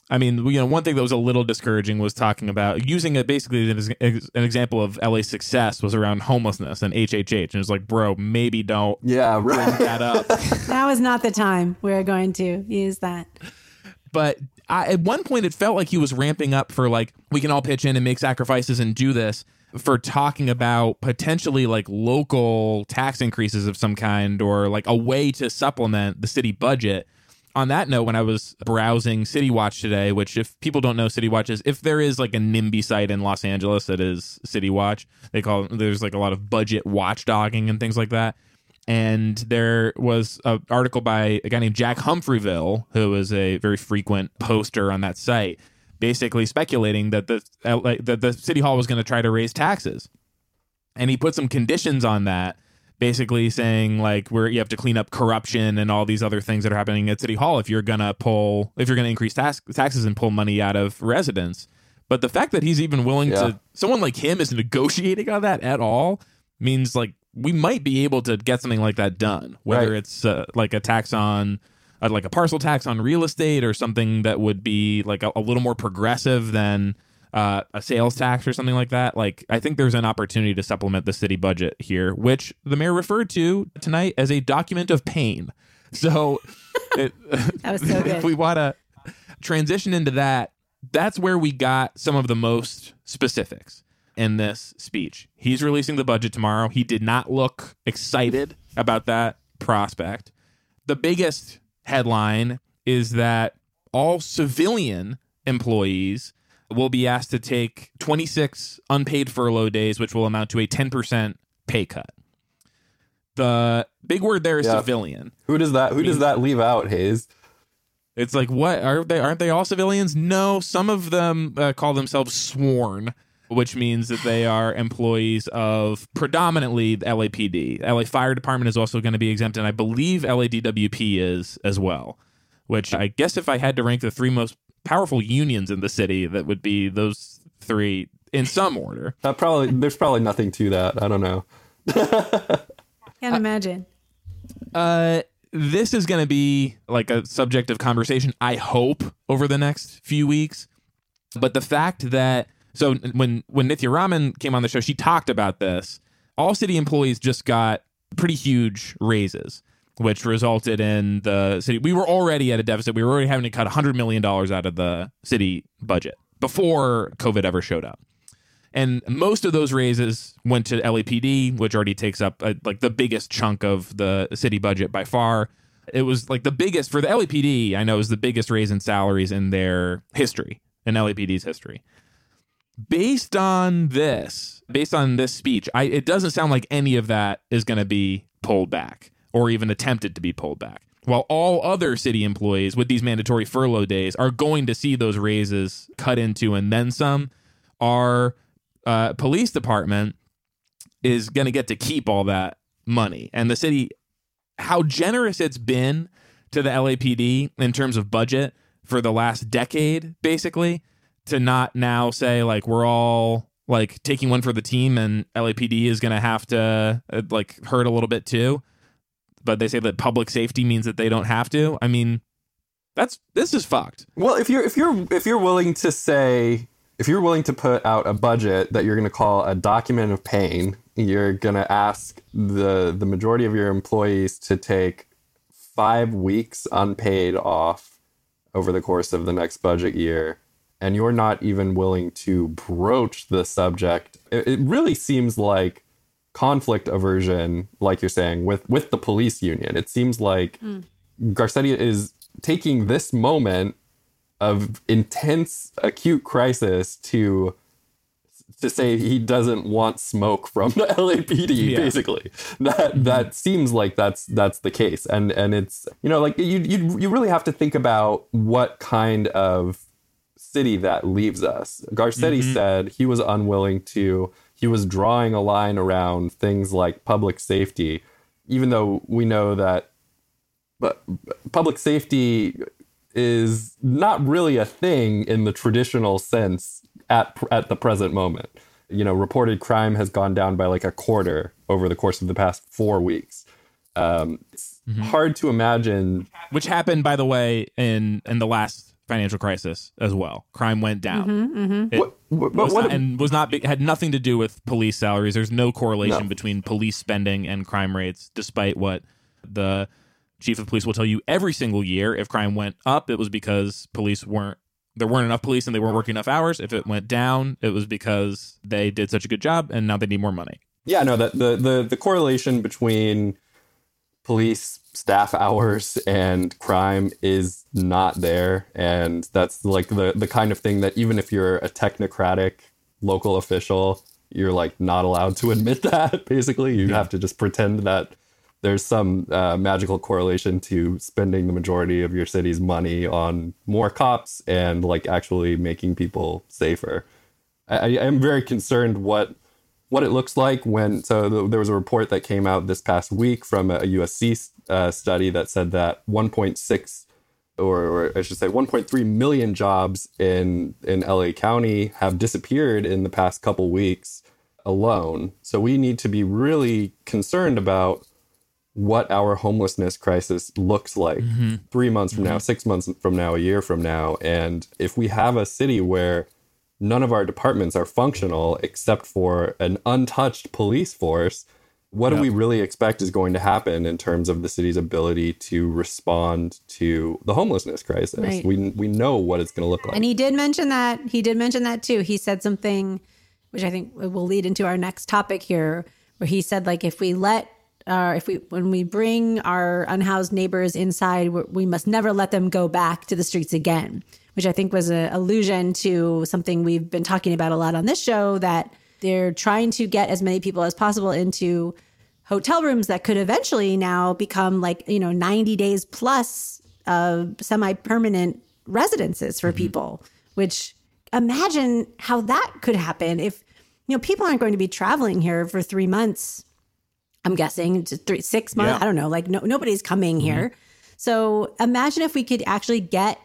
I mean, you know, one thing that was a little discouraging was talking about using it basically as an example of L A's success was around homelessness and H H H. And it's like, bro, maybe don't yeah, bring right. that up. Now is not the time we're going to use that. But I, at one point, it felt like he was ramping up for like, we can all pitch in and make sacrifices and do this, for talking about potentially like local tax increases of some kind or like a way to supplement the city budget. On that note, when I was browsing City Watch today, which if people don't know City Watch is, if there is like a NIMBY site in Los Angeles that is City Watch, they call it, there's like a lot of budget watchdogging and things like that. And there was an article by a guy named Jack Humphreyville, who is a very frequent poster on that site, basically speculating that the that the city hall was going to try to raise taxes. And he put some conditions on that, basically saying like where you have to clean up corruption and all these other things that are happening at City Hall if you're gonna pull if you're gonna increase tax, taxes and pull money out of residents. But the fact that he's even willing yeah. to, someone like him is negotiating on that at all means like we might be able to get something like that done. Whether right. it's uh, like a tax on uh, like a parcel tax on real estate or something that would be like a, a little more progressive than Uh, a sales tax or something like that. Like, I think there's an opportunity to supplement the city budget here, which the mayor referred to tonight as a document of pain. So, it, that was so good. If we want to transition into that, that's where we got some of the most specifics in this speech. He's releasing the budget tomorrow. He did not look excited about that prospect. The biggest headline is that all civilian employees will be asked to take twenty-six unpaid furlough days, which will amount to a ten percent pay cut. The big word there is yeah. civilian. Who does that? Who does that leave out, Hayes? It's like, what are they? Aren't they all civilians? No, some of them uh, call themselves sworn, which means that they are employees of predominantly the L A P D. L A Fire Department is also going to be exempt, and I believe L A D W P is as well. Which I guess if I had to rank the three most powerful unions in the city, that would be those three in some order. That probably there's probably nothing to that. I don't know. Can't imagine. Uh, this is going to be like a subject of conversation, I hope, over the next few weeks. But the fact that so when when Nithya Raman came on the show, she talked about this. All city employees just got pretty huge raises, which resulted in the city. We were already at a deficit. We were already having to cut one hundred million dollars out of the city budget before COVID ever showed up. And most of those raises went to L A P D, which already takes up uh, like the biggest chunk of the city budget by far. It was like the biggest for the L A P D, I know, is the biggest raise in salaries in their history, in L A P D's history. Based on this, based on this speech, I, it doesn't sound like any of that is going to be pulled back, or even attempted to be pulled back. While all other city employees with these mandatory furlough days are going to see those raises cut into and then some, our uh, police department is going to get to keep all that money. And the city, how generous it's been to the L A P D in terms of budget for the last decade, basically, to not now say, like, we're all like taking one for the team and L A P D is going to have to uh, like hurt a little bit too. But they say that public safety means that they don't have to. I mean, that's this is fucked. Well, if you're if you're if you're willing to say if you're willing to put out a budget that you're going to call a document of pain, you're going to ask the the majority of your employees to take five weeks unpaid off over the course of the next budget year, and you're not even willing to broach the subject. It, it really seems like conflict aversion, like you're saying, with, with the police union. It seems like mm. Garcetti is taking this moment of intense, acute crisis to to say he doesn't want smoke from the L A P D, yeah. basically. That mm-hmm. that seems like that's that's the case. And and it's, you know, like you you you really have to think about what kind of city that leaves us. Garcetti mm-hmm. said he was unwilling to He was drawing a line around things like public safety, even though we know that but public safety is not really a thing in the traditional sense at at the present moment. You know, reported crime has gone down by like a quarter over the course of the past four weeks. Um, it's mm-hmm. hard to imagine. Which happened, by the way, in, in the last financial crisis as well. Crime went down. Mm-hmm, mm-hmm. It What- what- was what- not- and was not had nothing to do with police salaries. There's no correlation No. between police spending and crime rates, despite what the chief of police will tell you every single year. If crime went up, it was because police weren't there weren't enough police and they weren't working enough hours. If it went down, it was because they did such a good job and now they need more money. Yeah, no, the, the, the, the correlation between police staff hours and crime is not there. And that's like the, the kind of thing that even if you're a technocratic local official, you're like not allowed to admit that, basically. You have to just pretend that there's some uh, magical correlation to spending the majority of your city's money on more cops and like actually making people safer. I am very concerned what what it looks like when, so th- there was a report that came out this past week from a U S C uh, study that said that one point six, or, or I should say one point three million jobs in, in L A County have disappeared in the past couple weeks alone. So we need to be really concerned about what our homelessness crisis looks like mm-hmm. three months from mm-hmm. now, six months from now, a year from now. And if we have a city where none of our departments are functional except for an untouched police force, what yep. do we really expect is going to happen in terms of the city's ability to respond to the homelessness crisis? Right. We we know what it's going to look like. And he did mention that. He did mention that too. He said something, which I think will lead into our next topic here, where he said, like, if we let Uh, if we, when we bring our unhoused neighbors inside, we must never let them go back to the streets again, which I think was an allusion to something we've been talking about a lot on this show, that they're trying to get as many people as possible into hotel rooms that could eventually now become like, you know, ninety days plus of semi-permanent residences for mm-hmm. people, which imagine how that could happen if, you know, people aren't going to be traveling here for three months. I'm guessing just three, six months. Yeah. I don't know. Like no, nobody's coming mm-hmm. here. So imagine if we could actually get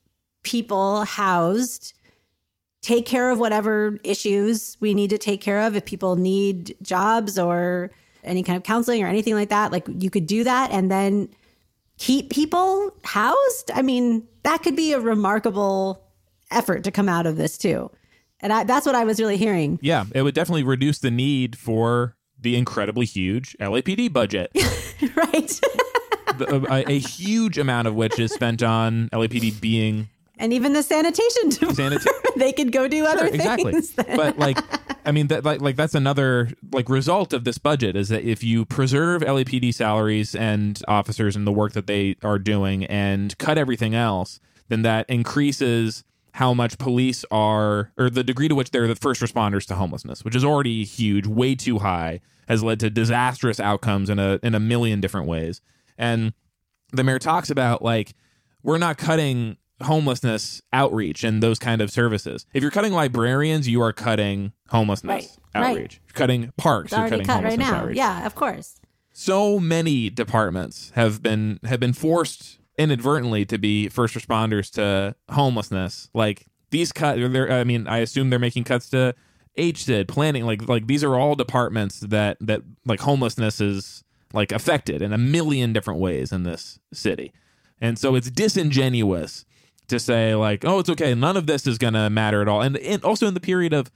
people housed, take care of whatever issues we need to take care of. If people need jobs or any kind of counseling or anything like that, like you could do that and then keep people housed. I mean, that could be a remarkable effort to come out of this too. And I, that's what I was really hearing. Yeah, it would definitely reduce the need for the incredibly huge L A P D budget. Right. the, a, a huge amount of which is spent on L A P D being... And even the sanitation department, Sanita- they could go do other sure, exactly. things. Then. But like, I mean, that, like, like that's another like result of this budget is that if you preserve L A P D salaries and officers and the work that they are doing and cut everything else, then that increases how much police are, or the degree to which they're the first responders to homelessness, which is already huge, way too high, has led to disastrous outcomes in a in a million different ways. And the mayor talks about, like, we're not cutting homelessness outreach and those kind of services. If you're cutting librarians, you are cutting homelessness right, outreach. Right. You're cutting parks, it's you're cutting cut homelessness right now. outreach. Yeah, of course. So many departments have been have been forced inadvertently to be first responders to homelessness. Like these cut, I mean, I assume they're making cuts to H S I D, planning. Like like these are all departments that that like homelessness is like affected in a million different ways in this city, and so it's disingenuous to say like, oh, it's okay, none of this is going to matter at all. And, and also in the period of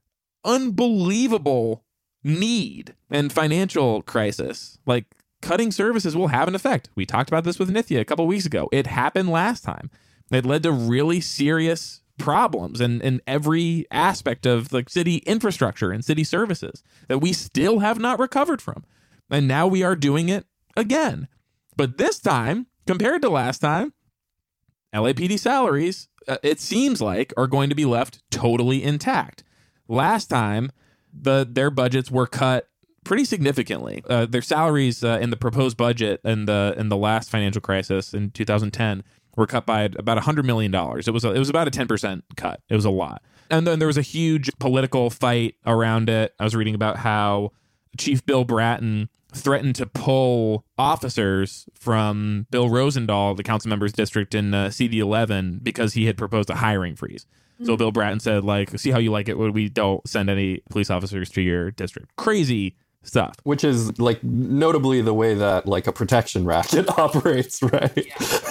unbelievable need and financial crisis, like cutting services will have an effect. We talked about this with Nithya a couple weeks ago. It happened last time. It led to really serious problems in, in every aspect of like city infrastructure and city services that we still have not recovered from. And now we are doing it again. But this time, compared to last time, L A P D salaries, uh, it seems like, are going to be left totally intact. Last time, the their budgets were cut pretty significantly. Uh, their salaries uh, in the proposed budget in the in the last financial crisis in two thousand ten were cut by about one hundred million dollars. It was a, it was about a ten percent cut. It was a lot. And then there was a huge political fight around it. I was reading about how Chief Bill Bratton threatened to pull officers from Bill Rosendahl, the council member's district in uh, C D eleven, because he had proposed a hiring freeze. Mm-hmm. So Bill Bratton said, like, see how you like it when we don't send any police officers to your district. Crazy stuff. Which is like notably the way that like a protection racket operates, right?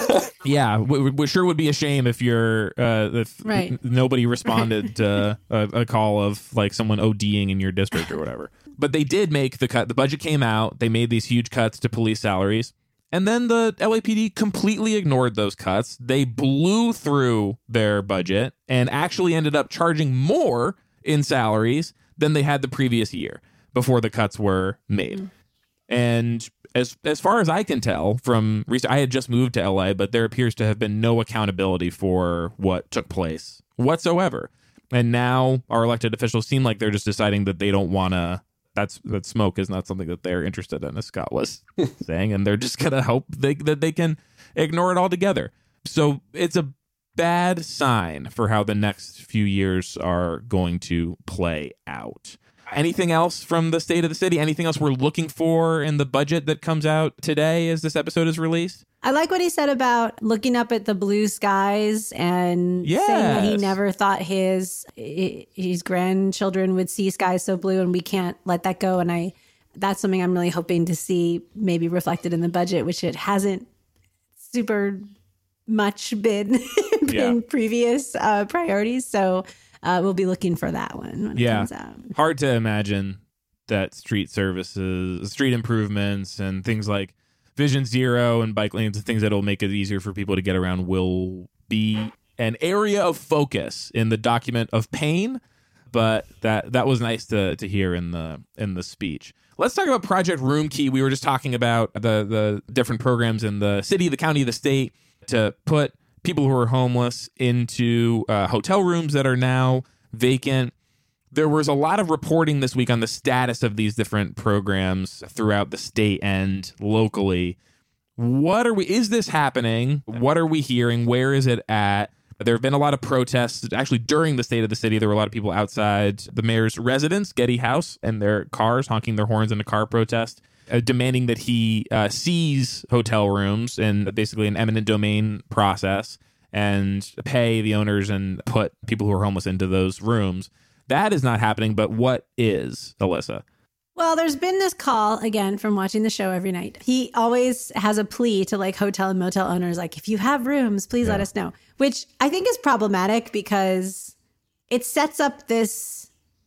Yeah, w- w- sure would be a shame if you're uh, if right. n- nobody responded to a, a call of like someone ODing in your district or whatever. But they did make the cut. The budget came out. They made these huge cuts to police salaries. And then the L A P D completely ignored those cuts. They blew through their budget and actually ended up charging more in salaries than they had the previous year before the cuts were made. Mm. And as as far as I can tell from I had just moved to L A, but there appears to have been no accountability for what took place whatsoever. And now our elected officials seem like they're just deciding that they don't want to That's that smoke is not something that they're interested in, as Scott was saying, and they're just gonna hope they, that they can ignore it altogether. So it's a bad sign for how the next few years are going to play out. Anything else from the state of the city? Anything else we're looking for in the budget that comes out today as this episode is released? I like what he said about looking up at the blue skies and yes. saying that he never thought his his grandchildren would see skies so blue, and we can't let that go. And I that's something I'm really hoping to see maybe reflected in the budget, which it hasn't super much been in yeah. previous uh, priorities. So uh, we'll be looking for that one when yeah. it comes out. Hard to imagine that street services, street improvements, and things like Vision Zero and bike lanes and things that'll make it easier for people to get around will be an area of focus in the document of pain. But that that was nice to to hear in the in the speech. Let's talk about Project Room Key. We were just talking about the the different programs in the city, the county, the state to put people who are homeless into uh, hotel rooms that are now vacant. There was a lot of reporting this week on the status of these different programs throughout the state and locally. What are we, is this happening? What are we hearing? Where is it at? There have been a lot of protests. Actually, during the state of the city, there were a lot of people outside the mayor's residence, Getty House, and their cars, honking their horns in a car protest, uh, demanding that he uh, seize hotel rooms in basically an eminent domain process and pay the owners and put people who are homeless into those rooms. That is not happening, but what is, Alyssa? Well, there's been this call, again, from watching the show every night. He always has a plea to like hotel and motel owners, like, if you have rooms, please yeah. let us know, which I think is problematic because it sets up this,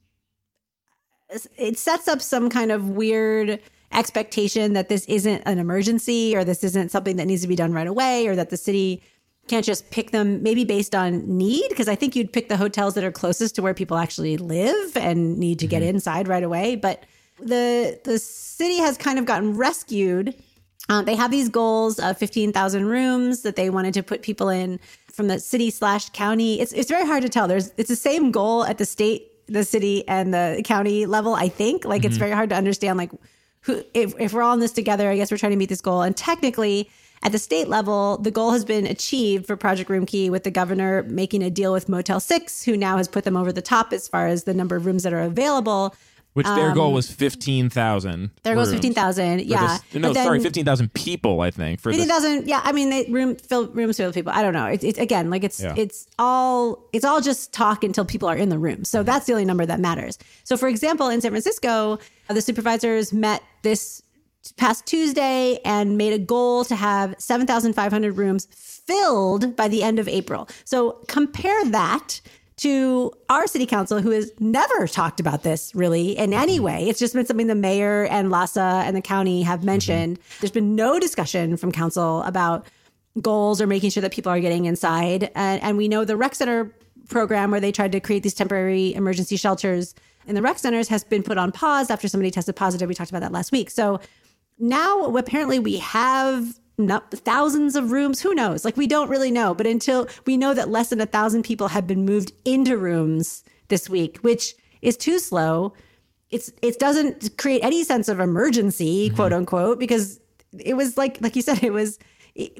it sets up some kind of weird expectation that this isn't an emergency or this isn't something that needs to be done right away or that the city can't just pick them maybe based on need, because I think you'd pick the hotels that are closest to where people actually live and need to get mm-hmm. inside right away. But the the city has kind of gotten rescued. Uh, they have these goals of fifteen thousand rooms that they wanted to put people in from the city slash county. It's it's very hard to tell. There's it's the same goal at the state, the city, and the county level, I think. Like mm-hmm. it's very hard to understand like who if, if we're all in this together, I guess we're trying to meet this goal. And technically, at the state level, the goal has been achieved for Project Room Key with the governor making a deal with Motel six, who now has put them over the top as far as the number of rooms that are available. Which their um, goal was fifteen thousand. Their goal was fifteen thousand, yeah. This, no, sorry, fifteen thousand people, I think. For fifteen thousand, yeah. I mean, they room fill rooms filled with people. I don't know. It's it, again, like it's yeah. it's all it's all just talk until people are in the room. So that's the only number that matters. So, for example, in San Francisco, the supervisors met this past Tuesday and made a goal to have seven thousand five hundred rooms filled by the end of April. So compare that to our city council, who has never talked about this really in any way. It's just been something the mayor and LAHSA and the county have mentioned. Mm-hmm. There's been no discussion from council about goals or making sure that people are getting inside. And, and we know the rec center program, where they tried to create these temporary emergency shelters in the rec centers, has been put on pause after somebody tested positive. We talked about that last week. So now apparently we have not thousands of rooms. Who knows? Like, we don't really know. But until we know that less than a thousand people have been moved into rooms this week, which is too slow. It's it doesn't create any sense of emergency, mm-hmm. quote unquote, because it was like like you said, it was it,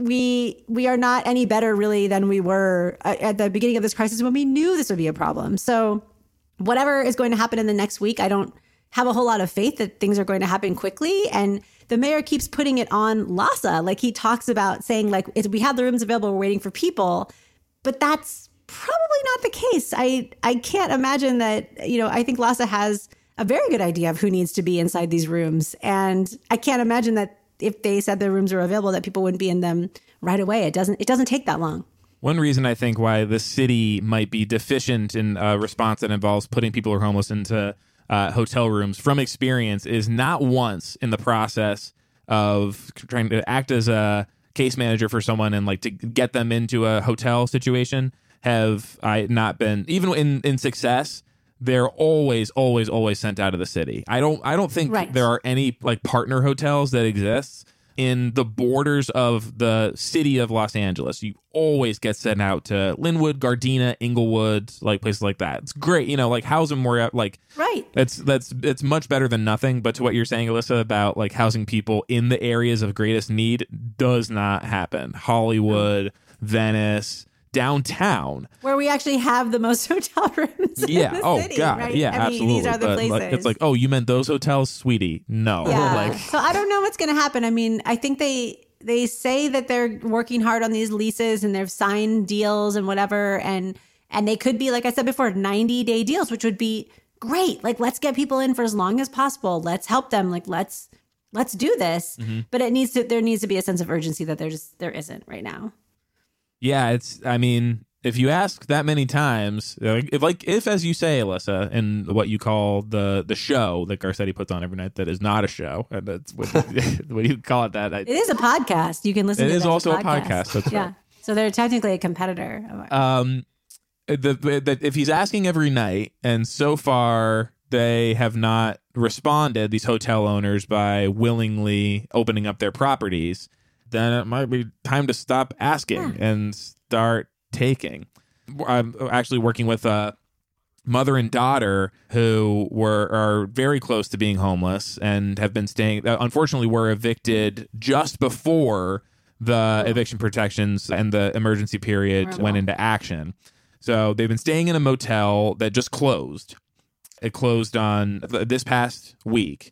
we we are not any better really than we were at the beginning of this crisis when we knew this would be a problem. So whatever is going to happen in the next week, I don't have a whole lot of faith that things are going to happen quickly. And the mayor keeps putting it on LAHSA. Like, he talks about saying, like, we have the rooms available, we're waiting for people. But that's probably not the case. I, I can't imagine that, you know, I think LAHSA has a very good idea of who needs to be inside these rooms. And I can't imagine that if they said the rooms were available, that people wouldn't be in them right away. It doesn't, it doesn't take that long. One reason I think why the city might be deficient in a response that involves putting people who are homeless into uh, hotel rooms from experience is not once in the process of trying to act as a case manager for someone and like to get them into a hotel situation have I not been, even in, in success, they're always, always, always sent out of the city. I don't I don't think right. there are any like partner hotels that exist in the borders of the city of Los Angeles. You always get sent out to Linwood, Gardena, Inglewood, like places like that. It's great, you know, like house them more like right. That's that's it's much better than nothing. But to what you're saying, Alyssa, about like housing people in the areas of greatest need does not happen. Hollywood, Venice, downtown, where we actually have the most hotel rooms. Yeah. In the oh city, God. right? Yeah. I mean, absolutely. these are the but, places. Like, it's like, oh, you meant those hotels, sweetie? No. Yeah. Like, so I don't know what's going to happen. I mean, I think they they say that they're working hard on these leases and they've signed deals and whatever, and and they could be, like I said before, ninety day deals, which would be great. Like, let's get people in for as long as possible. Let's help them. Like, let's let's do this. Mm-hmm. But it needs to there needs to be a sense of urgency that there just there isn't right now. Yeah. It's. I mean. If you ask that many times, if like if as you say, Alyssa, in what you call the the show that Garcetti puts on every night, that is not a show, and that's what, what do you call it? That I, it is a podcast. You can listen. It to is it also a podcast. a podcast. That's yeah. right. So they're technically a competitor of ours. Um, the, the if he's asking every night, and so far they have not responded, these hotel owners, by willingly opening up their properties, then it might be time to stop asking yeah. and start taking. I'm actually working with a mother and daughter who were are very close to being homeless and have been staying. Unfortunately, were evicted just before the eviction protections and the emergency period Horrible. went into action. So they've been staying in a motel that just closed. It closed on this past week.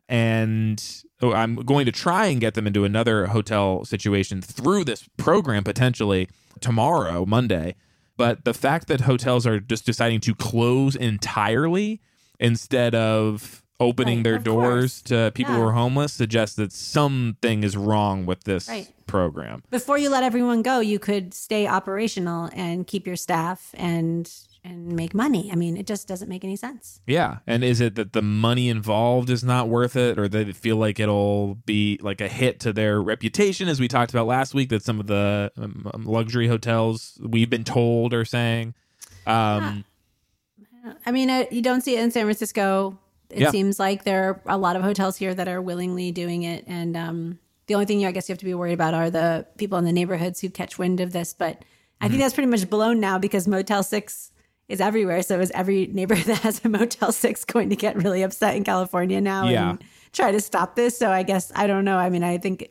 And I'm going to try and get them into another hotel situation through this program potentially tomorrow, Monday. But the fact that hotels are just deciding to close entirely instead of opening right, their doors course. to people yeah. who are homeless suggests that something is wrong with this right. program. Before you let everyone go, you could stay operational and keep your staff and and make money. I mean, it just doesn't make any sense. Yeah. And is it that the money involved is not worth it, or they feel like it'll be like a hit to their reputation, as we talked about last week, that some of the um, luxury hotels we've been told are saying? Um, yeah. I mean, uh, you don't see it in San Francisco. It yeah. seems like there are a lot of hotels here that are willingly doing it. And um, the only thing I guess you have to be worried about are the people in the neighborhoods who catch wind of this. But I mm-hmm. think that's pretty much blown now, because Motel six is everywhere. So is every neighborhood that has a Motel six going to get really upset in California now yeah. and try to stop this? So I guess, I don't know. I mean, I think,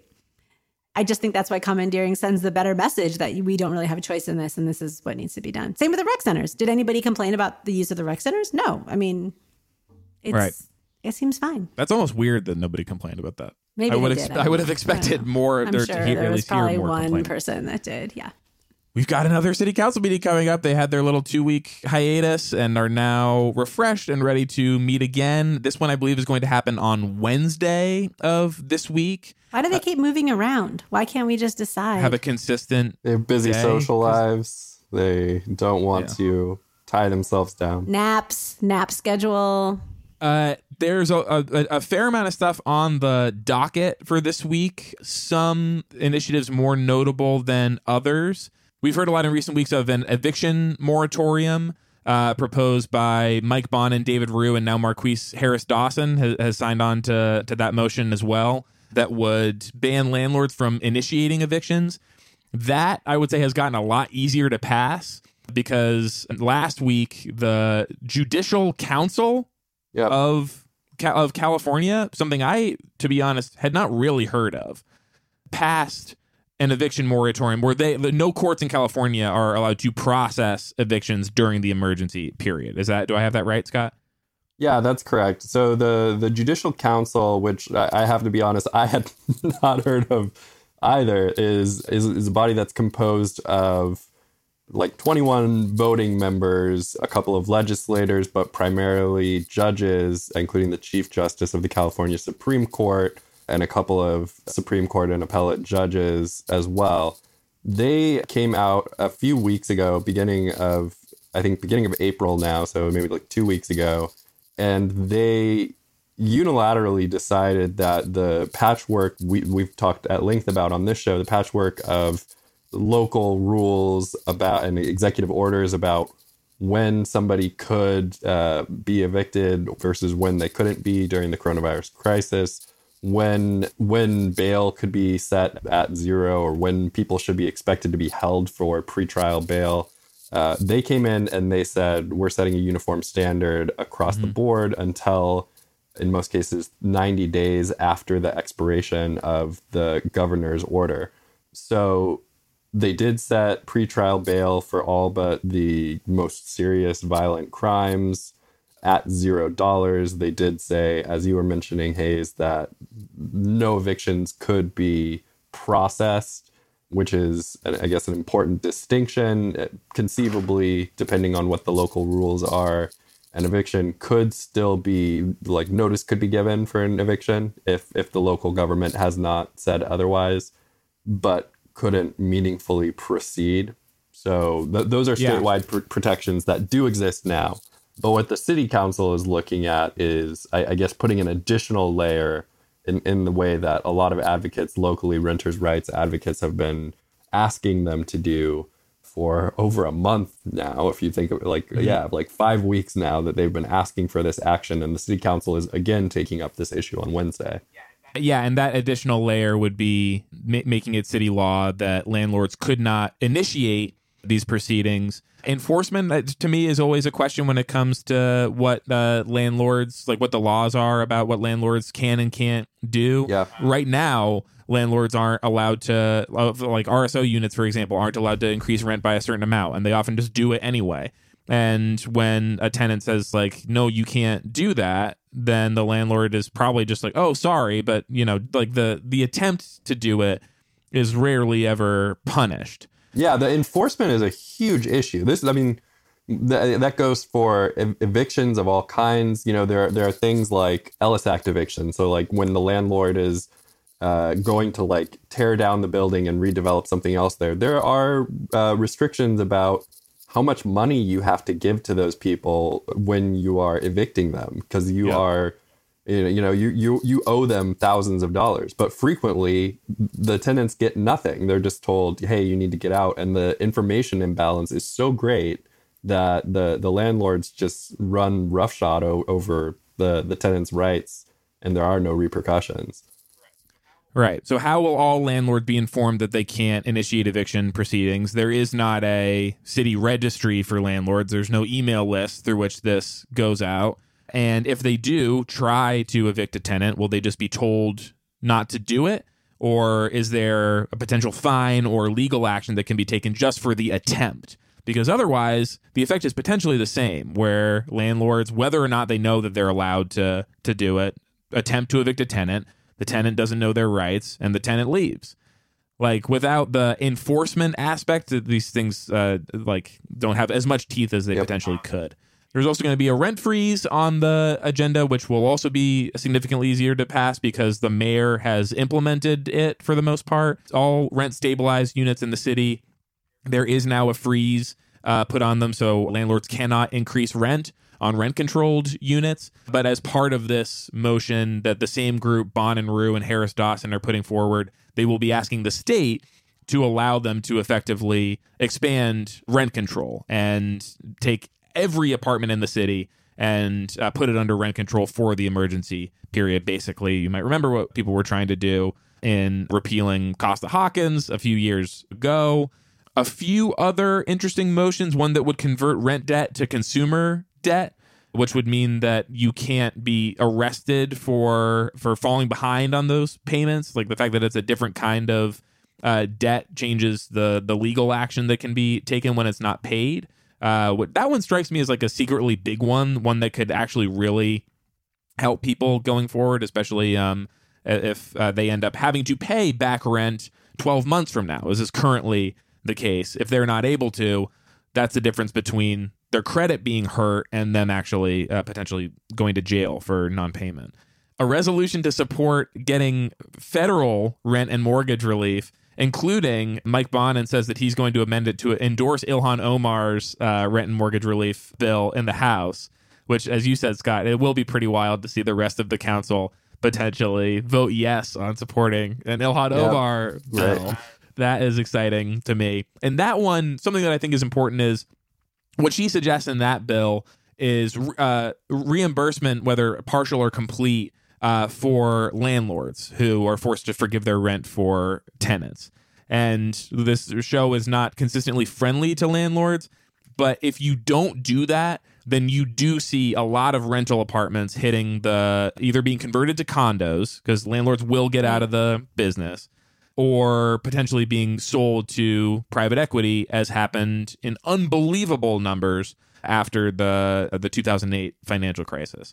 I just think that's why commandeering sends the better message that we don't really have a choice in this, and this is what needs to be done. Same with the rec centers. Did anybody complain about the use of the rec centers? No. I mean, it's, right. it seems fine. That's almost weird that nobody complained about that. Maybe I would, they did. I, I would have expected more. I'm there sure to hear, there at was least probably hear more one person that did. Yeah. We've got another city council meeting coming up. They had their little two-week hiatus and are now refreshed and ready to meet again. This one, I believe, is going to happen on Wednesday of this week. Why do they uh, keep moving around? Why can't we just decide? Have a consistent They have busy day? social lives. They don't want yeah. to tie themselves down. Naps, nap schedule. Uh, there's a, a, a fair amount of stuff on the docket for this week. Some initiatives more notable than others. We've heard a lot in recent weeks of an eviction moratorium uh, proposed by Mike Bond and David Rue, and now Marquise Harris Dawson has, has signed on to, to that motion as well, that would ban landlords from initiating evictions. That, I would say, has gotten a lot easier to pass, because last week the Judicial Council yep. of, of California, something I, to be honest, had not really heard of, passed an eviction moratorium where they no courts in California are allowed to process evictions during the emergency period. Is that, do I have that right, Scott? Yeah, that's correct. So the the Judicial Council, which I have to be honest, I had not heard of either, is is, is a body that's composed of like twenty-one voting members, a couple of legislators, but primarily judges, including the Chief Justice of the California Supreme Court and a couple of Supreme Court and appellate judges as well. They came out a few weeks ago, beginning of, I think, beginning of April now, so maybe like two weeks ago, and they unilaterally decided that the patchwork we, we've talked at length about on this show, the patchwork of local rules about and executive orders about when somebody could uh, be evicted versus when they couldn't be during the coronavirus crisis, when when bail could be set at zero or when people should be expected to be held for pretrial bail. Uh, they came in and they said, we're setting a uniform standard across mm-hmm. the board until, in most cases, ninety days after the expiration of the governor's order. So they did set pretrial bail for all but the most serious violent crimes at zero dollars. They did say, as you were mentioning, Hayes, that no evictions could be processed, which is, I guess, an important distinction. Conceivably, depending on what the local rules are, an eviction could still be, like, notice could be given for an eviction if if the local government has not said otherwise, but couldn't meaningfully proceed. So th- those are statewide yeah. pr- protections that do exist now. But what the city council is looking at is, I, I guess, putting an additional layer in, in the way that a lot of advocates, locally renters' rights advocates, have been asking them to do for over a month now. If you think of it, like, mm-hmm. yeah, like five weeks now that they've been asking for this action, and the city council is again taking up this issue on Wednesday. Yeah, and that additional layer would be ma- making it city law that landlords could not initiate these proceedings. Enforcement, that, to me, is always a question when it comes to what uh, landlords, like what the laws are about what landlords can and can't do. Yeah. Right now, landlords aren't allowed to, like R S O units, for example, aren't allowed to increase rent by a certain amount, and they often just do it anyway. And when a tenant says, like, no, you can't do that, then the landlord is probably just like, oh, sorry. But, you know, like the the attempt to do it is rarely ever punished. Yeah, the enforcement is a huge issue. This, I mean, th- that goes for ev- evictions of all kinds. You know, there, there are things like Ellis Act evictions. So, like, when the landlord is uh, going to, like, tear down the building and redevelop something else there, there are uh, restrictions about how much money you have to give to those people when you are evicting them, because you yeah. are, you know, you know, you, you you owe them thousands of dollars. But frequently, the tenants get nothing. They're just told, "Hey, you need to get out," and the information imbalance is so great that the the landlords just run roughshod o- over the the tenants' rights, and there are no repercussions. Right. So how will all landlords be informed that they can't initiate eviction proceedings? There is not a city registry for landlords. There's no email list through which this goes out. And if they do try to evict a tenant, will they just be told not to do it? Or is there a potential fine or legal action that can be taken just for the attempt? Because otherwise, the effect is potentially the same, where landlords, whether or not they know that they're allowed to to do it, attempt to evict a tenant. The tenant doesn't know their rights, and the tenant leaves. Like, without the enforcement aspect, these things uh, like don't have as much teeth as they yep. potentially could. There's also going to be a rent freeze on the agenda, which will also be significantly easier to pass because the mayor has implemented it for the most part. All rent stabilized units in the city, there is now a freeze uh, put on them, so landlords cannot increase rent on rent-controlled units. But as part of this motion that the same group, Bond and Rue and Harris Dawson, are putting forward, they will be asking the state to allow them to effectively expand rent control and take every apartment in the city and uh, put it under rent control for the emergency period. Basically, you might remember what people were trying to do in repealing Costa-Hawkins a few years ago. A few other interesting motions, one that would convert rent debt to consumer debt, which would mean that you can't be arrested for for falling behind on those payments. Like the fact that it's a different kind of uh, debt changes the the legal action that can be taken when it's not paid. Uh, what, that one strikes me as like a secretly big one, one that could actually really help people going forward, especially um, if uh, they end up having to pay back rent twelve months from now, as is currently the case. If they're not able to, that's the difference between their credit being hurt and them actually uh, potentially going to jail for non-payment. A resolution to support getting federal rent and mortgage relief, including Mike Bonin says that he's going to amend it to endorse Ilhan Omar's uh, rent and mortgage relief bill in the House, which, as you said, Scott, it will be pretty wild to see the rest of the council potentially vote yes on supporting an Ilhan yep. Omar bill. Right. That is exciting to me. And that one, something that I think is important is what she suggests in that bill is uh, reimbursement, whether partial or complete, uh, for landlords who are forced to forgive their rent for tenants. And this show is not consistently friendly to landlords, but if you don't do that, then you do see a lot of rental apartments hitting the either being converted to condos because landlords will get out of the business, or potentially being sold to private equity, as happened in unbelievable numbers after the the two thousand eight financial crisis.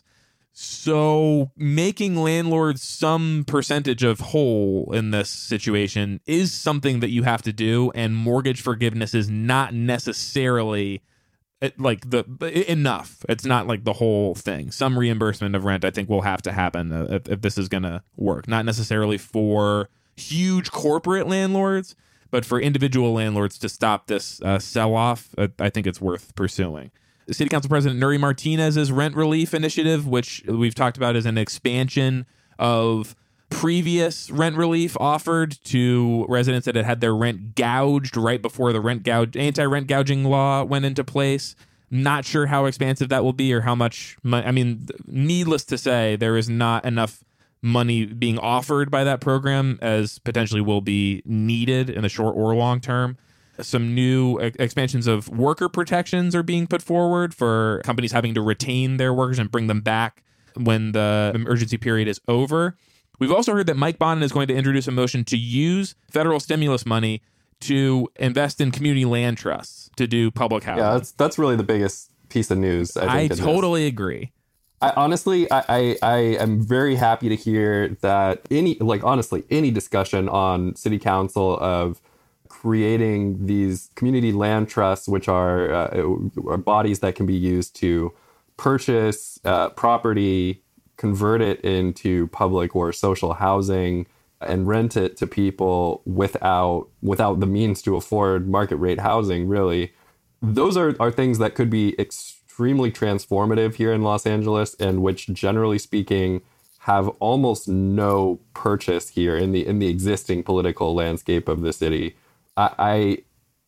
So making landlords some percentage of whole in this situation is something that you have to do, and mortgage forgiveness is not necessarily like the enough. It's not like the whole thing. Some reimbursement of rent, I think, will have to happen if, if this is going to work. Not necessarily for huge corporate landlords, but for individual landlords to stop this uh, sell-off, uh, I think it's worth pursuing. City Council President Nury Martinez's rent relief initiative, which we've talked about as an expansion of previous rent relief offered to residents that had had their rent gouged right before the rent gouge anti-rent gouging law went into place. Not sure how expansive that will be or how much money. I mean, needless to say, there is not enough money being offered by that program as potentially will be needed in the short or long term. Some new ex- expansions of worker protections are being put forward for companies having to retain their workers and bring them back when the emergency period is over. We've also heard that Mike Bonin is going to introduce a motion to use federal stimulus money to invest in community land trusts to do public housing. Yeah, that's that's really the biggest piece of news, I think. I totally agree. I honestly, I, I, I am very happy to hear that any, like, honestly, any discussion on city council of creating these community land trusts, which are, uh, are bodies that can be used to purchase uh, property, convert it into public or social housing, and rent it to people without without the means to afford market rate housing, really. Those are, are things that could be extremely transformative here in Los Angeles, and which, generally speaking, have almost no purchase here in the in the existing political landscape of the city. I, I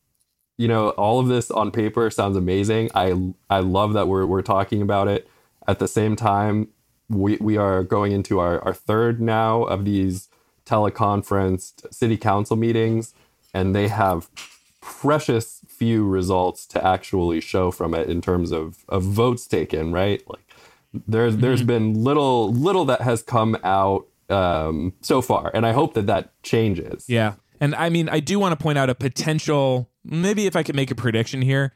you know, all of this on paper sounds amazing. I I love that we're we're talking about it. At the same time, we we are going into our, our third now of these teleconferenced city council meetings, and they have precious few results to actually show from it in terms of, of votes taken, right? Like there's mm-hmm. there's been little little that has come out um, so far, and I hope that that changes. Yeah, and I mean, I do want to point out a potential, maybe if I could make a prediction here,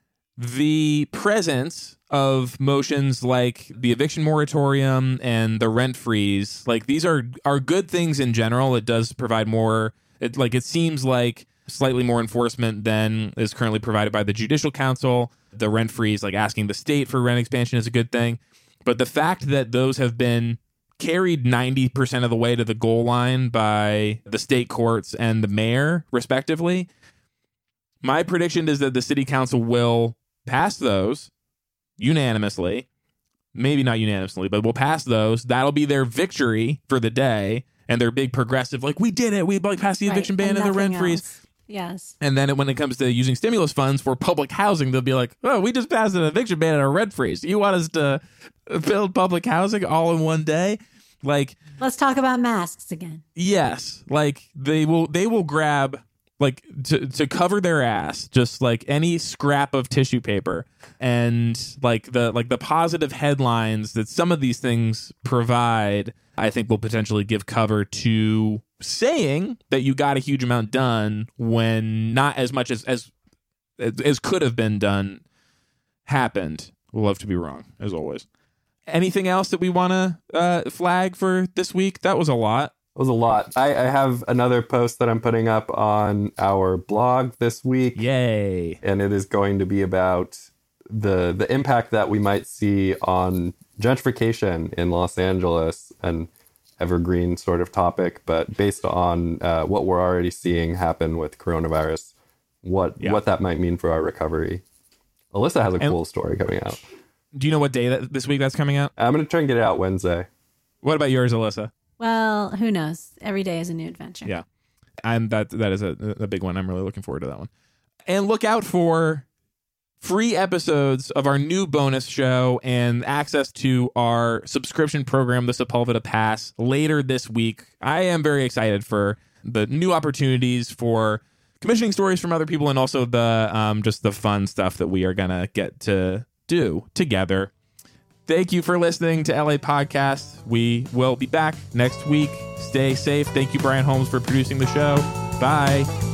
the presence of motions like the eviction moratorium and the rent freeze, like these are are good things in general. It does provide more, it like it seems like slightly more enforcement than is currently provided by the Judicial Council. The rent freeze, like asking the state for rent expansion, is a good thing. But the fact that those have been carried ninety percent of the way to the goal line by the state courts and the mayor, respectively, my prediction is that the city council will pass those unanimously. Maybe not unanimously, but we'll pass those. That'll be their victory for the day. And their big progressive, like, we did it. We like passed the eviction right, ban and, and the rent else. freeze. Yes. And then when it comes to using stimulus funds for public housing, they'll be like, oh, we just passed an eviction ban and a rent freeze. You want us to build public housing all in one day? Like, let's talk about masks again. Yes. Like they will they will grab like to, to cover their ass, just like any scrap of tissue paper, and like the like the positive headlines that some of these things provide, I think will potentially give cover to saying that you got a huge amount done when not as much as as as could have been done happened. We'll love to be wrong, as always. Anything else that we want to uh, flag for this week? That was a lot. was a lot. I, I have another post that I'm putting up on our blog this week. Yay. And it is going to be about the the impact that we might see on gentrification in Los Angeles, an evergreen sort of topic, but based on uh, what we're already seeing happen with coronavirus, what yeah. what that might mean for our recovery. Alyssa has a and cool story coming out. Do you know what day that this week that's coming out? I'm going to try and get it out Wednesday. What about yours, Alyssa? Well, who knows? Every day is a new adventure. Yeah. And that that is a, a big one. I'm really looking forward to that one. And look out for free episodes of our new bonus show and access to our subscription program, the Sepulveda Pass, later this week. I am very excited for the new opportunities for commissioning stories from other people and also the um, just the fun stuff that we are going to get to do together. Thank you for listening to L A Podcast. We will be back next week. Stay safe. Thank you, Brian Holmes, for producing the show. Bye.